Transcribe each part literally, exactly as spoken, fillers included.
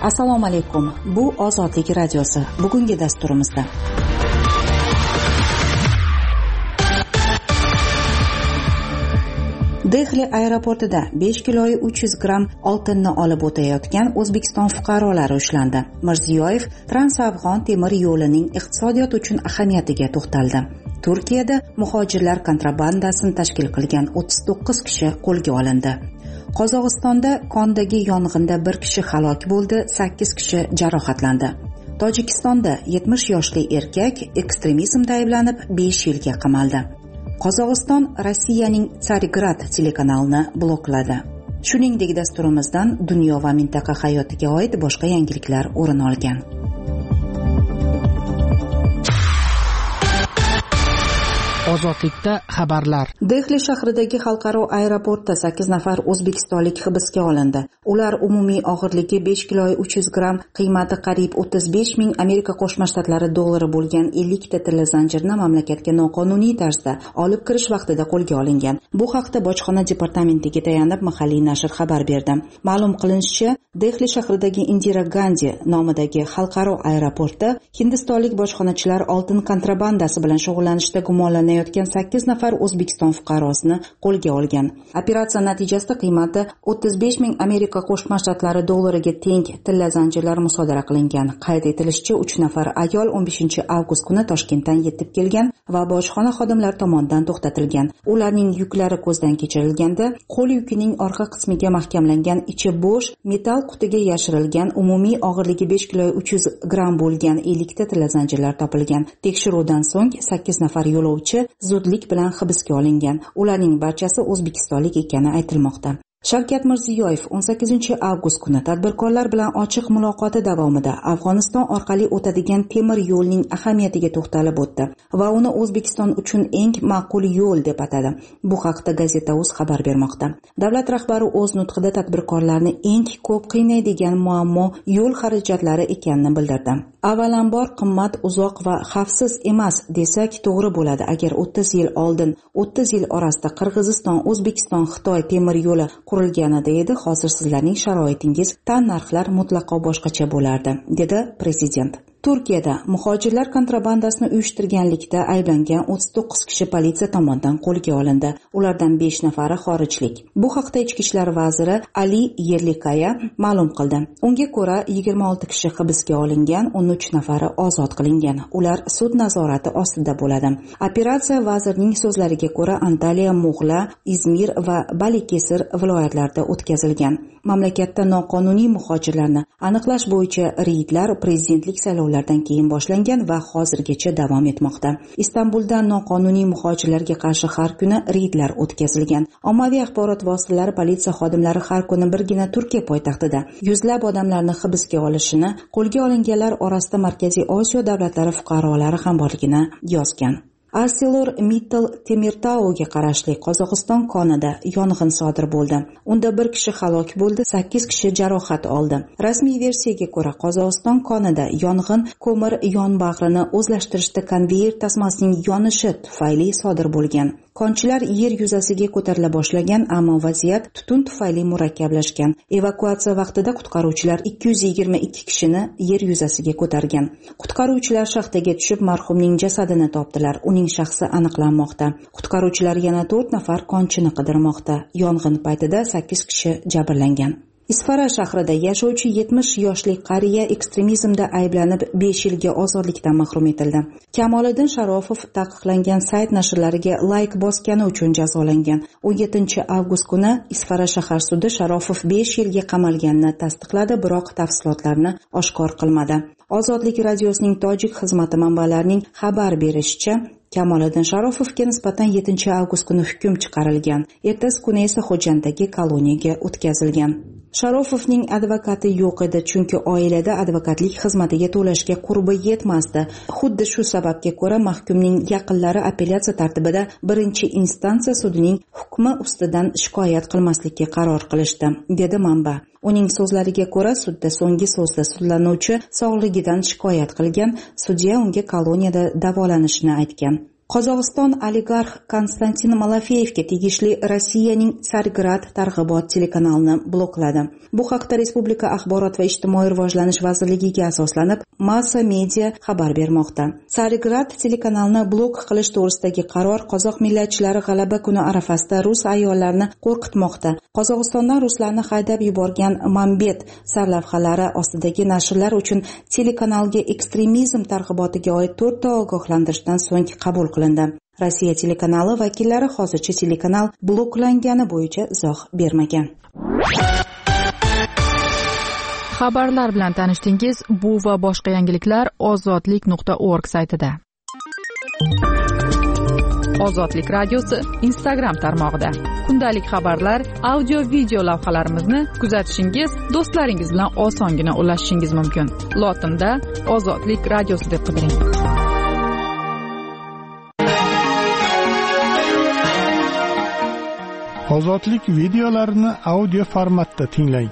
Assalomu alaykum. Bu Ozodlik radiosi. Bugungi dasturimizda Dehli aeroportida besh kilo uch yuz gramm oltinni olib o'tayotgan O'zbekiston fuqarolari ushlandi. Mirziyoyev Trans-Afg'on temir yo'lining iqtisodiyot uchun ahamiyatiga to'xtaldi. Turkiyada muhojirlar kontrabandasini tashkil qilgan o'ttiz to'qqiz kishi qo'lga olindi. Qozog'istonda kondagi yong'inda bir kishi halok bo'ldi, sakkiz kishi jarohatlandi. Tojikistonda yetmish yoshli erkak ekstremizmda ayblanib besh yilga qamaldi. Qozog'iston Rossiyaning Tsargrad telekanalini blokladi. Shuningdek, dasturimizdan dunyo va mintaqa hayotiga oid boshqa yangiliklar o'rin olgan. Ozodlikda xabarlar. Dehli shahridagi xalqaro aeroportda sakkiz nafar o'zbekistonlik hibsga olindi. Ular umumiy og'irligi besh kilo uch yuz gramm, qiymati qariyb o'ttiz besh ming Amerika Qo'shma Shtatlari dollari bo'lgan ellik ta tilla zanjirni mamlakatga noqonuniy tarzda olib kirish vaqtida qo'lga olingan. Bu haqda bojxona departamentiga tayanib mahalliy nashr xabar berdi. Ma'lum qilinishicha, Dehli shahridagi Indira Gandhi nomidagi xalqaro aeroportda hindistonlik bojxonachilar oltin kontrabandasi bilan shug'ullanishda gumonlanayotgan sakkiz nafar O'zbekiston fuqarosini qo'lga olgan. Operatsiya natijasida qiymati o'ttiz besh ming Amerika Qo'shma Shtatlari dollariga teng tilla zanjirlar musodara qilingan. Qayd etilishicha, uch nafar ayol o'n beshinchi avgust kuni Toshkentdan yetib kelgan va bojxona xodimlari tomonidan to'xtatilgan. Ularning yuklari ko'zdan kechirilganda, qo'l yukining orqa qismiga mahkamlangan, ichi bo'sh metall qutiga yashirilgan, umumiy og'irligi besh kilo uch yuz gramm bo'lgan ellik ta tilla zanjirlar topilgan. Tekshiruvdan so'ng sakkiz nafar yo'lovchi zudlik bilan hibsga olingan. Ularning barchasi o'zbekistonlik ekani aytilmoqda. Shavkat Mirziyoyev o'n sakkizinchi avgust kuni tadbirkorlar bilan ochiq muloqoti davomida Afg'oniston orqali o'tadigan temir yo'lning ahamiyatiga to'xtalib o'tdi va uni O'zbekiston uchun eng ma'qul yo'l deb atadi. Bu haqda Gazeta.uz xabar bermoqda. Davlat rahbari o'z nutqida tadbirkorlarni eng ko'p qiynaydigan muammo yo'l xarajatlari ekanini bildirdi. Avvalambor qimmat, uzoq va xavfsiz emas desak to'g'ri bo'ladi. Agar o'ttiz yil oldin, o'ttiz yil orasida Qirg'iziston, O'zbekiston, Xitoy temir yo'li qurilganida edi, hozir sizlarning sharoitingiz, tannarxlar mutlaqo boshqacha bo'lardi, dedi prezident. Turkiyada muhojirlar kontrabandasini uyushtirganlikda ayblangan o'ttiz to'qqiz kishi politsiya tomonidan qo'lga olindi. Ulardan besh nafari xorijlik. Bu haqda Ichki ishlar vaziri Ali Yerlikaya ma'lum qildi. Unga ko'ra yigirma olti kishi hibsga olingan, o'n uch nafari ozod qilingan. Ular sud nazorati ostida bo'ladi. Operatsiya vazirning so'zlariga ko'ra Antaliya, Muğla, Izmir va Balikesir viloyatlarida o'tkazilgan. Mamlakatda noqonuniy muhojirlarni aniqlash bo'yicha reydlar prezidentlik saylovlaridan keyin boshlangan va hozirgacha davom etmoqda. Istanbulda noqonuniy muhojirlarga qarshi har kuni reydlar o'tkazilgan. Ommaviy axborot vositalari politsiya xodimlari har kuni birgina Turkiya poytaxtida yuzlab odamlarni hibsga olishini, qo'lga olinganlar orasida Markaziy Osiyo davlatlari fuqarolari ham borligini yozgan. ArcelorMittal Temirtauga qarashli Qozog'iston konida yong'in sodir bo'ldi. Unda bir kishi halok bo'ldi, sakkiz kishi jarohat oldi. Rasmiy versiyaga ko'ra, Qozog'iston konida yong'in ko'mir yonbag'rini o'zlashtirishda konveyer tasmasining yonishi tufayli sodir bo'lgan. Konchilar yer yuzasiga ko'tarila boshlagan, ammo vaziyat tutun tufayli murakkablashgan. Evakuatsiya vaqtida qutqaruvchilar ikki yuz yigirma ikki kishini yer yuzasiga ko'targan. Qutqaruvchilar shaxtaga tushib, marhumning jasadini topdilar. Uning shaxsi aniqlanmoqda. Qutqaruvchilar yana to'rt nafar konchini qidirmoqda. Yong'in paytida sakkiz kishi jabrlangan. Isfara shahrida yashovchi yetmish yoshli qariya ekstremizmda ayblanib besh yilga ozodlikdan mahrum etildi. Kamoliddin Sharofov taqiqlangan sayt nashrlariga layk bosgani uchun jazolangan. o'n yettinchi avgust kuni Isfara shahar sudi Sharofov besh yilga qamalganini tasdiqladi, biroq tafsilotlarni oshkor qilmadi. Ozodlik radiosining tojik xizmati manbalarining xabar berishicha, Kamoliddin Sharofovga nisbatan yettinchi avgust kuni hukm chiqarilgan. Ertasi kuni esa Xo'janddagi koloniyaga o'tkazilgan. Sharofovning advokati yo'q edi, chunki oilada advokatlik xizmatiga to'lashga qurbi yetmasdi. Xuddi shu sababga ko'ra mahkumning yaqinlari apellyatsiya tartibida birinchi instansiya sudining hukmi ustidan shikoyat qilmaslikka qaror qilishdi, dedi manba. Uning so'zlariga ko'ra, sudda so'nggi so'zda sudlanuvchi sog'ligidan shikoyat qilgan, sudya unga koloniyada davolanishni aytgan. Qozog'iston oligarx Konstantin Malafeyevga tegishli Rossiyaning Tsargrad targ'ibot telekanalini blokladi. Bu haqda Respublika axborot va ijtimoiy rivojlanish vazirligiga asoslanib Massa Media xabar bermoqda. Tsargrad telekanalini blok qilish to'g'risidagi qaror qozoq millatchilari G'alaba kuni arafasida rus ayollarni qo'rqitmoqda. Qozog'istondan ruslarni haydab yuborgan Mambet sarlavhalari ostidagi nashrlar uchun telekanalga ekstremizm targ'ibotiga oid to'rtta ogohlantirishdan so'ng qabul qilindi. Rossiya telekanali vakillari hozircha telekanal bloklangani bo'yicha izoh bermagan. Xabarlar bilan tanishdingiz. Bu va boshqa yangiliklar ozodlik nuqta org saytida. Ozodlik radiosi Instagram tarmog'ida. Kundalik xabarlar, audio video lavhalarimizni kuzatishingiz, do'stlaringiz bilan osongina ulashishingiz mumkin. Lotinda Ozodlik radiosi deb qidiring. Ozodlik videolarini audio formatda tinglang.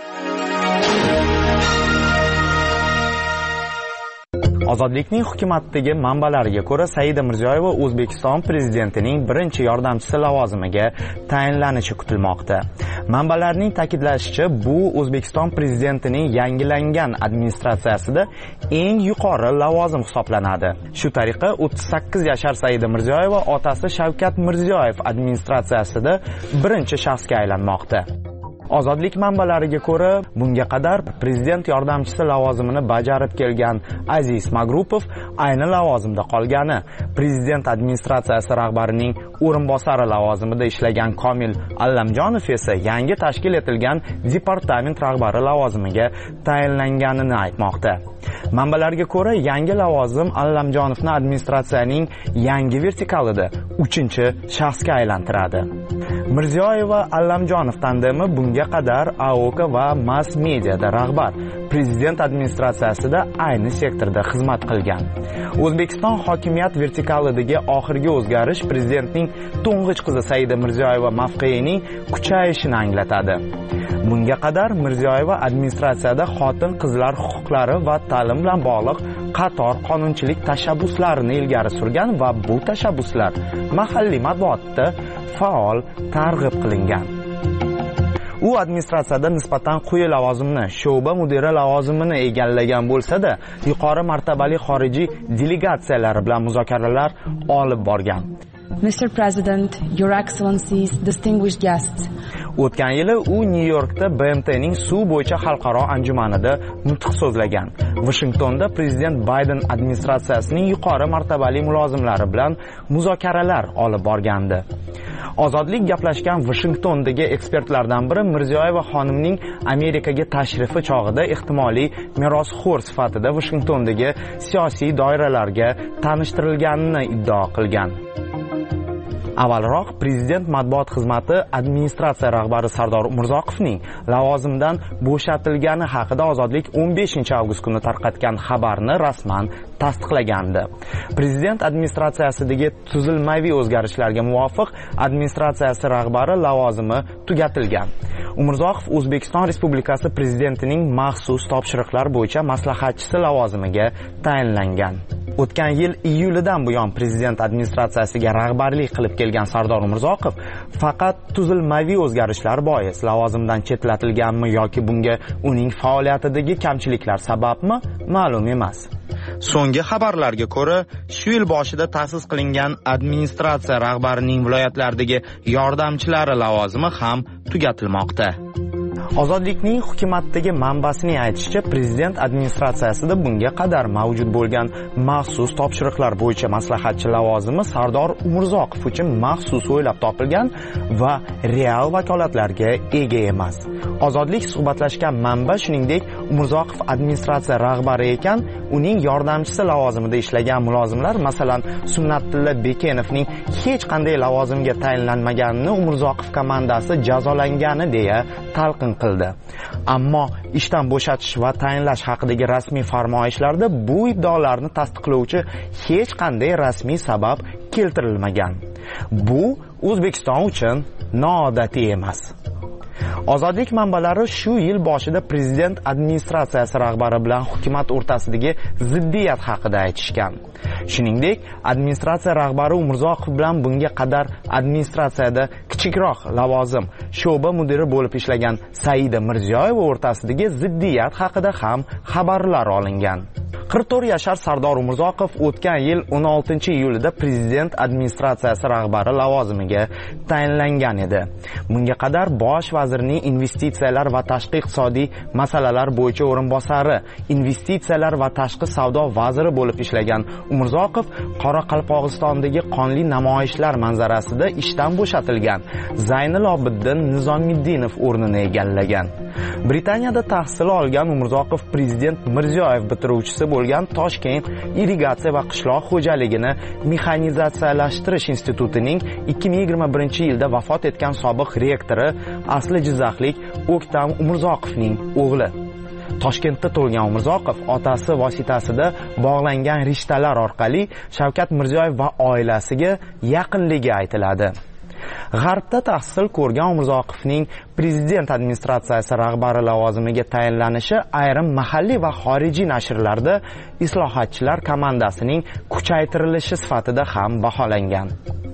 Ozodlikning hukumatdagi manbalariga ko'ra Saida Mirziyoyeva O'zbekiston prezidentining birinchi yordamchisi lavozimiga tayinlanishi kutilmoqda. Manbalarning ta'kidlashicha, bu O'zbekiston prezidentining yangilangan administratsiyasida eng yuqori lavozim hisoblanadi. Shu tariqa o'ttiz sakkiz yashar Saida Mirziyoyeva otasi Shavkat Mirziyoyev administratsiyasida birinchi shaxsga aylanmoqda. Ozodlik manbalariga ko'ra, bunga qadar prezident yordamchisi lavozimini bajarib kelgan Aziz Magrupov ayni lavozimda qolgani, prezident administratsiyasi rahbarining o'rinbosari lavozimida ishlagan Komil Allamjonov esa yangi tashkil etilgan departament rahbari lavozimiga tayinlanganini aytmoqda. Manbalarga ko'ra, yangi lavozim Allamjonovni administratsiyaning yangi vertikalida uchinchi shaxsga aylantiradi. Mirziyoyeva Allamjonov tandemi bunga qadar A O K va Mass Mediada rahbar, prezident administratsiyasida ayni sektorda xizmat qilgan. O'zbekiston hokimiyat vertikalidagi oxirgi o'zgarish prezidentning to'ng'ich qizi Saida Mirziyoyeva mavqeyining kuchayishini anglatadi. Bunga qadar Mirziyoyeva administratsiyada xotin-qizlar huquqlari va ta'lim bilan bog'liq qator qonunchilik tashabbuslarini ilgari surgan va bu tashabbuslar mahalliy matbuotda faol targ'ib qilingan. U administratsiyada nisbatan quyi lavozimni, sho'ba mudiri lavozimini egallagan bo'lsa-da, yuqori martabali xorijiy delegatsiyalar bilan muzokaralar olib borgan. Mister President, Your Excellencies, distinguished guests. O'tgan yili u Nyu-Yorkda B M T'ning suv bo'yicha xalqaro anjumanida nutq so'zlagan. Washingtonda prezident Bayden administratsiyasining yuqori martabali mulozimlari bilan muzokaralar olib borgandi. Ozodlik gaplashgan Washingtondagi ekspertlardan biri Mirziyoyeva xonimning Amerikaga tashrifi chog'ida ehtimoliy merosxo'r sifatida Washingtondagi siyosiy doiralarga tanishtirilganini iddao qilgan. Avvalroq prezident matbuot xizmati administratsiya rahbari Sardor Umurzoqovning lavozimdan bo'shatilgani haqida Ozodlik o'n beshinchi avgust kuni tarqatgan xabarni rasman tasdiqlagandi. Prezident administratsiyasidagi tuzilmaviy o'zgarishlarga muvofiq administratsiyasi rahbari lavozimi tugatilgan. Umurzoqov O'zbekiston Respublikasi prezidentining maxsus topshiriqlar bo'yicha maslahatchisi lavozimiga tayinlangan. O'tgan yil iyulidan buyon prezident administratsiyasiga rahbarlik qilib kelgan Sardor Umurzoqov faqat tuzilmaviy o'zgarishlar bois lavozimdan chetlatilganmi yoki bunga uning faoliyatidagi kamchiliklar sababmi ma'lum emas. So'nggi xabarlarga ko'ra, shu yil boshida ta'sis qilingan administratsiya rahbarining viloyatlardagi yordamchilari lavozimi ham tugatilmoqda. Ozodlikning hukumatdagi manbasining aytishicha, prezident administratsiyasida bunga qadar mavjud bo'lgan maxsus topshiriqlar bo'yicha maslahatchi lavozimi Sardor Umurzoqov uchun maxsus o'ylab topilgan va real vakolatlarga ega emas. Ozodlik suhbatlashgan manba shuningdek, Umurzoqov administratsiya rahbari ekan, uning yordamchisi lavozimida ishlagan mulozimlar, masalan, Sunnatilla Bekenovning hech qanday lavozimga tayinlanmaganini Umurzoqov komandasi jazolangani deya talqin qildi. Ammo ishdan bo'shatish va tayinlash haqidagi rasmiy farmoyishlarda bu iddaolarni tasdiqlovchi hech qanday rasmiy sabab keltirilmagan. Bu O'zbekiston uchun noodatiy emas. Ozodlik manbalari shu yil boshida prezident administratsiyasi rahbari bilan hukumat o'rtasidagi ziddiyat haqida aytishgan. Shuningdek, administratsiya rahbari Umurzoqov bilan bunga qadar administratsiyada kichikroq lavozim sho'ba mudiri bo'lib ishlagan Saida Mirziyoyeva o'rtasidagi ziddiyat haqida ham xabarlar olingan. qirq to'rt yashar Sardor Umurzoqov o'tgan yil o'n oltinchi iyulida prezident administratsiyasi rahbari lavozimiga tayinlangan edi. Bunga qadar bosh vazirning investitsiyalar va tashqi iqtisodiy masalalar bo'yicha o'rinbosari, investitsiyalar va tashqi savdo vaziri bo'lib ishlagan Umurzoqov Qoraqalpog'istondagi qonli namoyishlar manzarasida ishdan bo'shatilgan Zaynul Obiddin Nizomiddinov o'rnini egallagan. Britaniyada tahsil olgan Umurzoqov prezident Mirziyoyev bitiruvchisi bo'lgan Toshkent irrigatsiya va qishloq xo'jaligini mexanizatsiyalashtirish institutining ikki ming yigirma birinchi yilda vafot etgan sobiq rektori, asli jizzaxlik O'ktam Umurzoqovning o'g'li. Toshkentda tug'ilgan Umurzoqov otasi vositasida bog'langan rishtalar orqali Shavkat Mirziyoyev va oilasiga yaqinligi aytiladi. G'arbda tahsil ko'rgan Umurzoqovning prezident administratsiyasi rahbari lavozimiga tayinlanishi ayrim mahalliy va xorijiy nashrlarda islohotchilar komandasining kuchaytirilishi sifatida ham baholangan.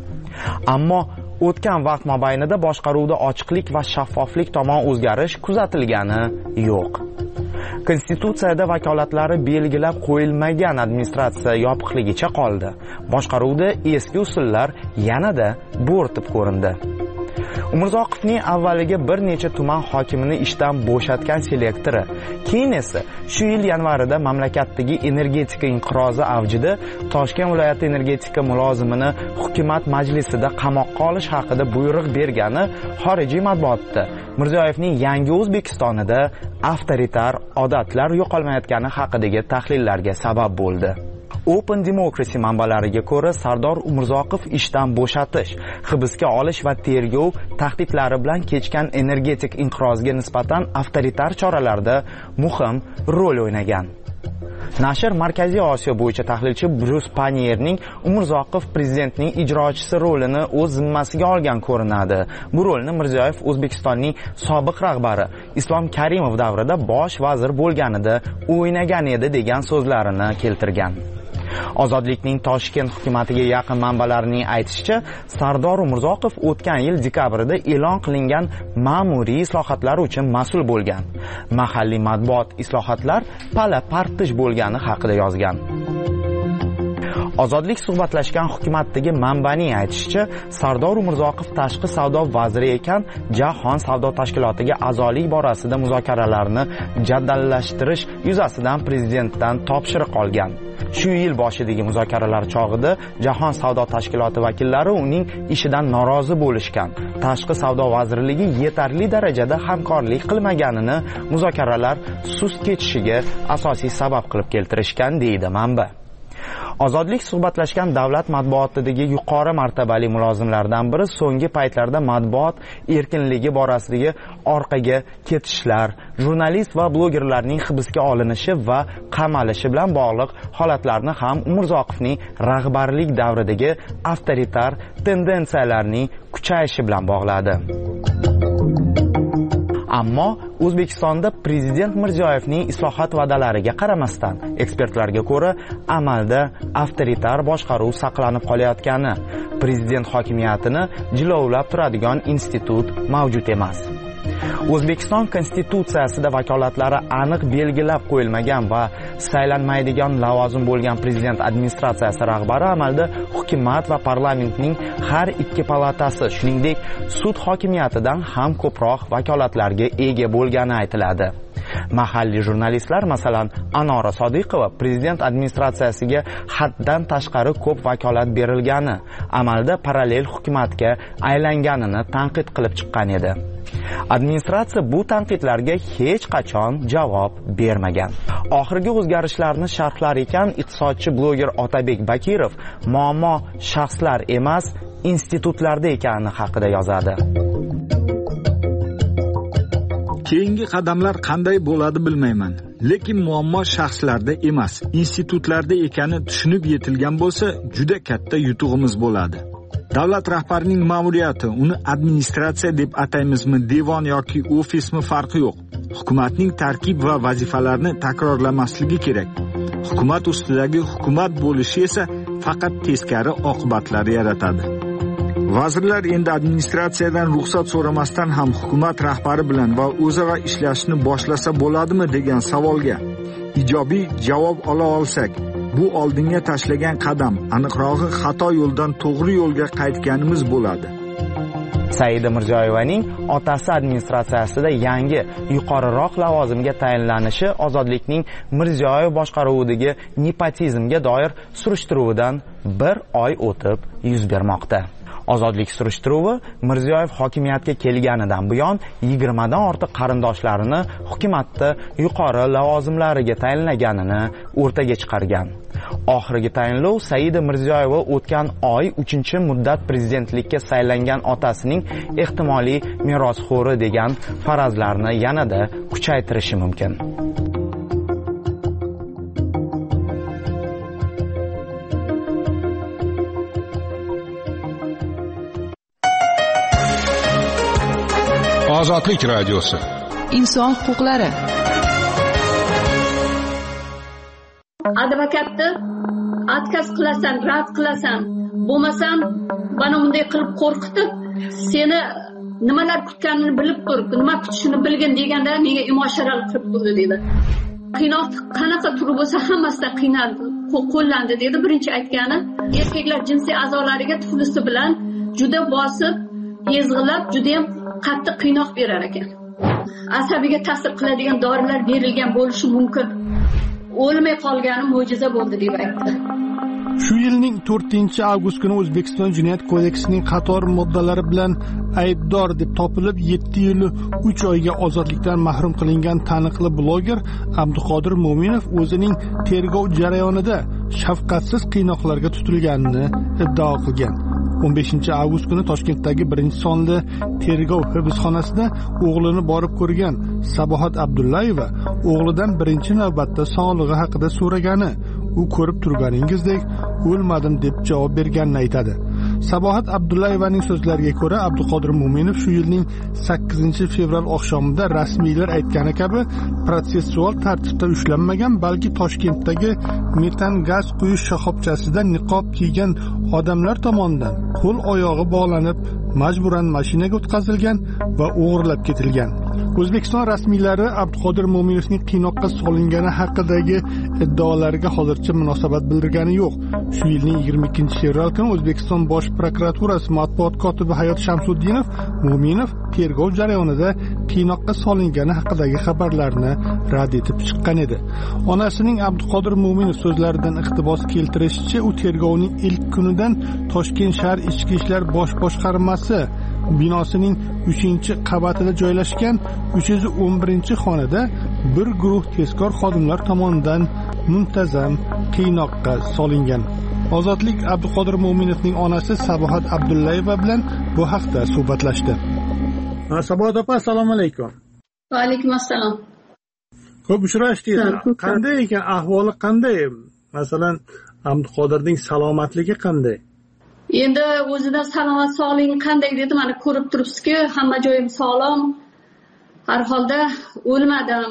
Ammo o'tgan vaqt mobaynida boshqaruvda ochiqlik va shaffoflik tomon o'zgarish kuzatilgani yo'q. Konstitutsiyada vakolatlari belgilab qo'yilmagan administratsiya yopiqligicha qoldi. Boshqaruvda eski usullar yanada bo'rtib ko'rindi. Umurzoqovning avvaliga bir necha tuman hokimini ishdan bo'shatgan selektori, keyin esa shu yil yanvarida mamlakatdagi energetika inqirozi avjida Toshkent viloyati energetika mulozimini hukumat majlisida qamoqqa olish haqida buyruq bergani xorijiy matbuotda Mirziyoyevning yangi O'zbekistonida avtoritar odatlar yo'qolmayotgani haqidagi tahlillarga sabab bo'ldi. Open Democracy manbalariga ko'ra, Sardor Umurzoqov ishdan bo'shatish, hibsga olish va tergov tahdidlari bilan kechgan energetik inqirozga nisbatan avtoritar choralarda muhim rol o'ynagan. Nashr Markaziy Osiyo bo'yicha tahlilchi Bruce Panierning Umurzoqov prezidentning ijrochisi rolini o'z zimmasiga olgan ko'rinadi. Bu rolni Mirziyoyev O'zbekistonning sobiq rahbari Islom Karimov davrida bosh vazir bo'lganida o'ynagan edi degan so'zlarini keltirgan. Ozodlikning Toshkent hukumatiga yaqin manbalarining aytishicha, Sardor Umurzoqov o'tgan yil dekabrida e'lon qilingan ma'muriy islohotlar uchun mas'ul bo'lgan. Mahalliy matbuot islohotlar pala-partish bo'lgani haqida yozgan. Ozodlik suhbatlashgan hukumatdagi manbaning aytishicha, Sardor Umurzoqov tashqi savdo vaziri ekan, Jahon savdo tashkilotiga a'zolik borasida muzokaralarni jadallashtirish yuzasidan prezidentdan topshiriq olgan. Shu yil boshidagi muzokaralar chog'ida Jahon savdo tashkiloti vakillari uning ishidan norozi bo'lishgan. Tashqi savdo vazirligi yetarli darajada hamkorlik qilmaganini muzokaralar sust kechishiga asosiy sabab qilib keltirishgan, deydi manba. Ozodlik suhbatlashgan davlat matbuotidagi yuqori martabali mulozimlardan biri so'nggi paytlarda matbuot erkinligi borasidagi orqaga ketishlar, jurnalist va blogerlarning hibsga olinishi va qamalishi bilan bog'liq holatlarni ham Umurzoqovning rahbarlik davridagi avtoritar tendensiyalarning kuchayishi bilan bog'ladi. Ammo O'zbekistonda prezident Mirziyoyevning islohot va'dalariga qaramasdan, ekspertlarga ko'ra, amalda avtoritar boshqaruv saqlanib qolayotgani, prezident hokimiyatini jilovlab turadigan institut mavjud emas. O'zbekiston konstitutsiyasida vakolatlari aniq belgilab qo'yilmagan va saylanmaydigan lavozim bo'lgan prezident administratsiyasi rahbari amalda hukumat va parlamentning har ikki palatasi, shuningdek sud hokimiyatidan ham ko'proq vakolatlarga ega bo'lgani aytiladi. Mahalliy jurnalistlar, masalan, Anora Sodiqova prezident administratsiyasiga haddan tashqari ko'p vakolat berilgani, amalda parallel hukumatga aylanganini tanqid qilib chiqqan edi. Administratsiya bu tanqidlarga hech qachon javob bermagan. Oxirgi o'zgarishlarni sharhlar ekan iqtisodchi bloger Otabek Bakirov muammo shaxslar emas, institutlarda ekani haqida yozadi. Keyingi qadamlar qanday bo'ladi bilmayman, lekin muammo shaxslarda emas, institutlarda ekani tushunib yetilgan bo'lsa, juda katta yutug'imiz bo'ladi. Davlat rahbarining ma'muriyati, uni administratsiya deb ataymizmi, devon yoki ofismi farqi yo'q. Hukumatning tarkib va vazifalarini takrorlamasligi kerak. Hukumat ustidagi hukumat bo'lishi esa faqat teskari oqibatlar yaratadi. Vazirlar endi administratsiyadan ruxsat so'ramasdan ham hukumat rahbari bilan va o'zaro ishlashni boshlasa bo'ladimi degan savolga ijobiy javob ola olsak, bu oldinga tashlagan qadam, aniqrog'i xato yo'ldan to'g'ri yo'lga qaytganimiz bo'ladi. Saida Mirziyoyevaning otasi administratsiyasida yangi yuqoriroq lavozimga tayinlanishi Ozodlikning Mirziyoyev boshqaruvidagi nepotizmga doir surishtiruvidan bir oy o'tib yuz bermoqda. Ozodlik surishtiruvi Mirziyoyev hokimiyatga kelganidan buyon yigirmadan ortiq qarindoshlarini hukumatda yuqori lavozimlariga tayinlaganini o'rtaga chiqargan. Oxirgi tayinlov Saida Mirziyoyeva o'tgan oy uchinchi muddat prezidentlikka saylangan otasining ehtimoliy merosxo'ri degan farazlarni yanada kuchaytirishi mumkin. Ozodlik radiosi. Inson huquqlari. Advokatni отказ qilasan, rad qilasan, bo'lmasam mana bunday qilib qo'rqitib, seni nimalar kutganini bilib tur, nima kutishini bilgin deganda menga imosharal qilib turdi dedi. Qiynoq qanaqa turi bo'lsa hammasidan qiynaldi, qo'llandi dedi. Birinchi aytgani, erkaklar jinsiy a'zolariga tuflisi bilan juda bosib, ezg'ilab, juda ham qattiq qiynoq berar ekan. Asabiga ta'sir qiladigan dorilar berilgan bo'lishi mumkin. O'lmay qolgani mo'jiza bo'ldi deb aytdi. Shu yilning to'rtinchi avgust kuni O'zbekiston Jinoyat kodeksining qator moddalari bilan aybdor deb topilib yetti yil uch oyga ozodlikdan mahrum qilingan taniqli bloger Abduqodir Mo'minov o'zining tergov jarayonida shafqatsiz qiynoqlarga tutilganini iddao qilgan. o'n beshinchi avgust kuni Toshkentdagi birinchi sonli tergov hibsxonasida o'g'lini borib ko'rgan Sabohat Abdullayeva o'g'lidan birinchi navbatda sog'lig'i haqida so'ragani, u ko'rib turganingizdek o'lmadim deb javob berganini aytadi. Sabohat Abdullayevaning so'zlariga ko'ra, Abduqodir Mo'minov shu yilning sakkizinchi fevral oqshomida rasmiylar aytgani kabi protsessual tartibda ushlanmagan, balki Toshkentdagi metan gaz quyish shoxobchasida niqob kiygan odamlar tomonidan qo'l oyog'i bog'lanib majburan mashinaga o'tkazilgan va o'g'irlab ketilgan. O'zbekiston rasmiylari Abduqodir Mo'minovning qiynoqqa solingani haqidagi iddaolarga hozircha munosabat bildirgani yo'q. Shu yilning yigirma ikkinchi fevral kuni O'zbekiston Bosh prokuraturasi matbuot kotibi Hayot Shamsuddinov Mo'minov tergov jarayonida qiynoqqa solingani haqidagi xabarlarni rad etib chiqqan edi. Onasining Abduqodir Mo'minov so'zlaridan iqtibos keltirishicha, u tergovning ilk kunidan Toshkent shahar ichki ishlar bosh boshqarmasi binosining uchinchi qavatida joylashgan uch yuz o'n birinchi xonada bir guruh tezkor xodimlar tomonidan muntazam qiynoqqa solingan. Ozodlik Abduqodir Mo'minovning onasi Sabohat Abdullayeva bilan bu haqda suhbatlashdi. Sabohat opa, assalomu alaykum. Va alaykum assalom. Ko'p uchrashdingiz. Qanday ekan, ahvoli qanday? Masalan, Abduqodirning salomatligi qanday? Endi o'zidan salomat sog'lig'i qanday dedi, mana ko'rib turibsiz-ku, hamma joyim sog'lom. Har holda o'lmadim.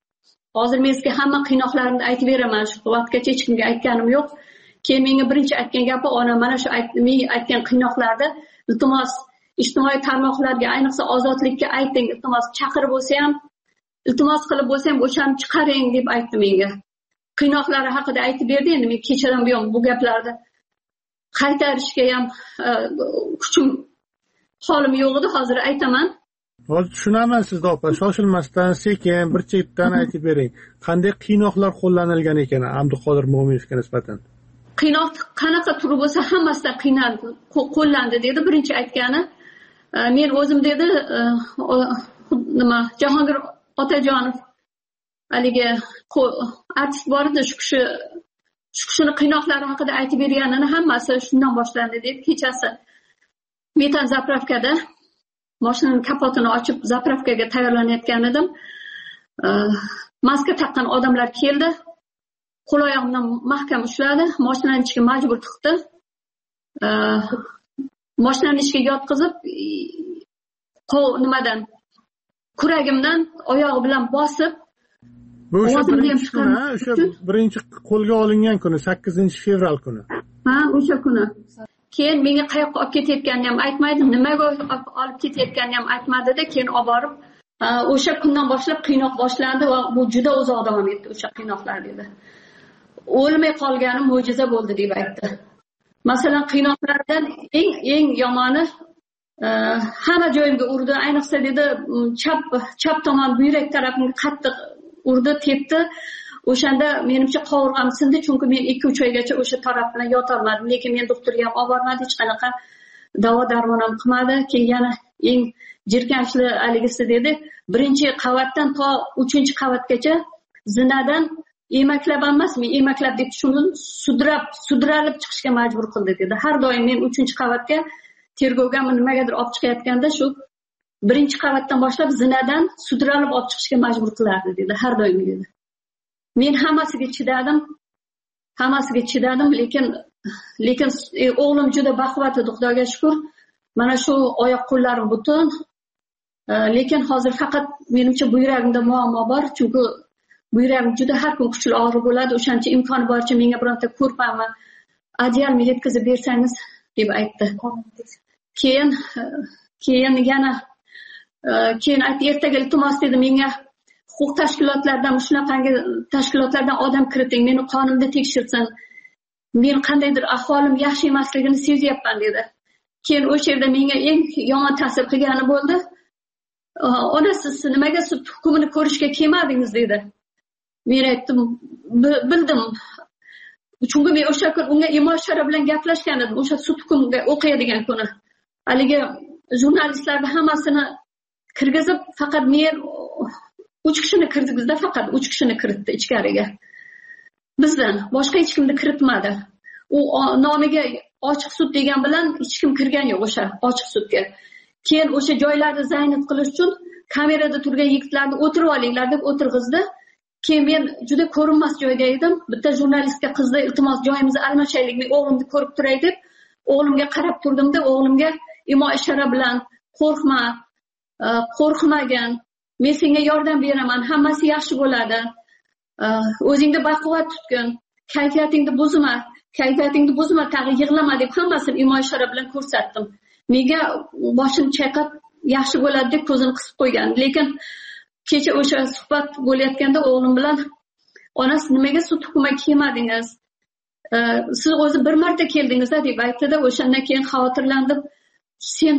Hozir men sizga hamma qiynoqlarimni aytib beraman. Shu vaqtgacha hech kimga aytganim yo'q. Keyin menga birinchi aytgan gapi, ona mana shu men aytgan qiynoqlarda iltimos ijtimoiy tarmoqlarga, ayniqsa Ozodlikka ayting, iltimos chaqirib bo'lsa ham, iltimos qilib bo'lsa ham o'shanib chiqaring deb aytdi menga. Qiynoqlari haqida aytib berdi. Endi men kechadan buyon bu gaplarni qaytarishga ham kuchim, holim yo'q edi, hozir aytaman. Hozir tushunaman sizni opa, shoshilmasdan sekin bir chetdan aytib bering. Qanday qiynoqlar qo'llanilgan ekan Abduqodir Mo'minovga nisbatan? Qiynoq qanaqa turi bo'lsa hammasidan qiynaldi, qo'llandi dedi. Birinchi aytgani, men o'zim dedi, nima Jahongir Otajonov haligi artist bor edi, shu kishi shu kishini qiynoqlari haqida aytib berganini hammasi shundan boshlandi deb. Kechasi metan zapravkada mashinaning kapotini ochib zapravkaga tayyorlanayotgan edim. Maska taqqan odamlar keldi. Qo'l oyog'imdan mahkam ushladi, mashinaning ichiga majbur tiqdi. mashinani ichiga yotqizib nimadan kuragimdan oyog'i bilan bosib bu o'sha birinchi kuni o'sha birinchi qo'lga olingan kuni sakkizinchi fevral kuni ha o'sha kuni keyin menga qayoqqa olib ketayotganini ham aytmaydi nimaga olib ketayotganini ham aytmadida keyin olib borib o'sha kundan boshlab qiynoq boshlandi va bu juda uzoq davom etdi o'sha qiynoqlar dedi o'lmay qolgani mo'jiza bo'ldi deb aytdi masalan qiynoqlardan eng eng yomoni hamma joyimga urdi ayniqsa dedi chap chap tomon buyrak tarafimga qattiq urdi tepdi o'shanda menimcha qovurg'am sindi chunki men ikki uch oygacha o'sha taraf bilan yotolmadim lekin men doktorga ham olib bormadi hech qanaqa davo darmon ham qilmadi keyin yana eng jirkanchli haligisi dedi birinchi qavatdan to uchinchi qavatgacha zinadan emaklab emas men emaklab deb tushundim sudrab sudralib chiqishga majbur qildi dedi har doim men uchinchi qavatga tergovga nimagadir olib chiqayotganda shu birinchi qavatdan boshlab zinadan sudralib olib chiqishga majbur qilardi dedi har doim dedi men hammasiga chidadim hammasiga chidadim lekin lekin e, o'g'lim juda baquvvat edi xudoga shukur mana shu oyoq qo'llarim butun e, lekin hozir faqat menimcha buyragimda muammo bor chunki buyragim juda har kun kuchli og'riq bo'ladi o'shancha imkoni boricha menga bironta ko'rpamni adyalni yetkazib bersangiz deb aytdi keyin keyin yana keyin aytdi ertaga iltimos dedi menga huquq tashkilotlaridan shunaqangi tashkilotlardan odam kiriting meni qonimda tekshirsin men qandaydir ahvolim yaxshi emasligini sezyapman dedi keyin o'sha yerda menga eng yomon ta'sir qilgani bo'ldi ona siz nimaga sud hukmini ko'rishga kelmadingiz dedi men aytdim bildim chunki men o'sha kun unga imo ishora bilan gaplashgan edim o'sha sud hukmiga o'qiydigan kuni haligi jurnalistlarni hammasini kirgizib faqat men uch kishini kirdikda faqat uch kishini kiritdi ichkariga bizdan boshqa hech kimni kiritmadi u nomiga ochiq sud degan bilan hech kim kirgan yo'q o'sha ochiq sudga keyin o'sha joylarni zaynat qilish uchun kamerada turgan yigitlarni o'tirib olinglar deb o'tirg'izdi keyin men juda ko'rinmas joyda edim bitta jurnalistga qizdi iltimos joyimizni almashaylik men o'g'limni ko'rib turay deb o'g'limga qarab turdimda o'g'limga imo ishora bilan qo'rqma qo'rqmagin men senga yordam beraman hammasi yaxshi bo'ladi o'zingni baquvvat tutgin kayfiyatingni buzma kayfiyatingni buzma tag'i yig'lama deb hammasini imo ishora bilan ko'rsatdim menga boshini chayqab yaxshi bo'ladi deb ko'zini qisib qo'ygan lekin kecha o'sha suhbat bo'layotganda o'g'lim bilan onasi nimaga sud hukmiga kelmadingiz siz o'zi bir marta keldingiz deb aytdida o'shandan keyin xavotirlandim sen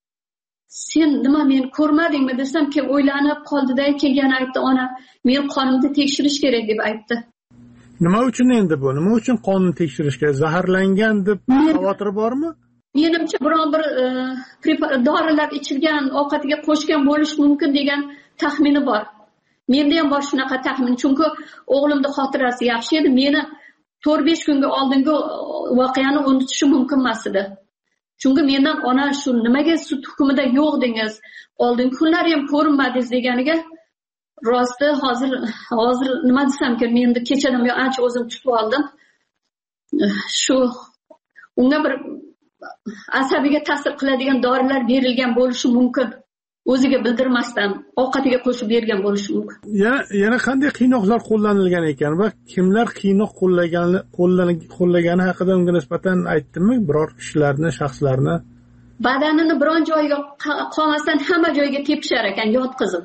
sen nima meni ko'rmadingmi desam keyin o'ylanib qoldida keyin yana aytdi ona men qonimni tekshirish kerak deb aytdi nima uchun endi bu nima uchun qonni tekshirish kerak zaharlangan deb xavotir bormi menimcha biron bir dorilar ichilgan ovqatiga qo'shgan bo'lishi mumkin degan taxmini bor menda ham bor shunaqa taxmin chunki o'g'limni xotirasi yaxshi edi meni to'rt besh kunga oldingi voqeani unutishi mumkin emas edi chunki mendan ona shu nimaga sud hukmida yo'q dengiz oldingi kunlari ham ko'rinmadingiz deganiga rosti hozir hozir nima desam kerak men endi kechadan buyon ancha o'zim tutib oldim shu unga bir asabiga ta'sir qiladigan dorilar berilgan bo'lishi mumkin o'ziga bildirmasdan ovqatiga qo'shib bergan bo'lishi mumkin yana yana qanday qiynoqlar qo'llanilgan ekan va kimlar qiynoq qo'llagani qo'llagani haqida unga nisbatan aytdimi biror kishilarni shaxslarni badanini biron joyiga qolmasdan hamma joyiga tepishar ekan yotqizib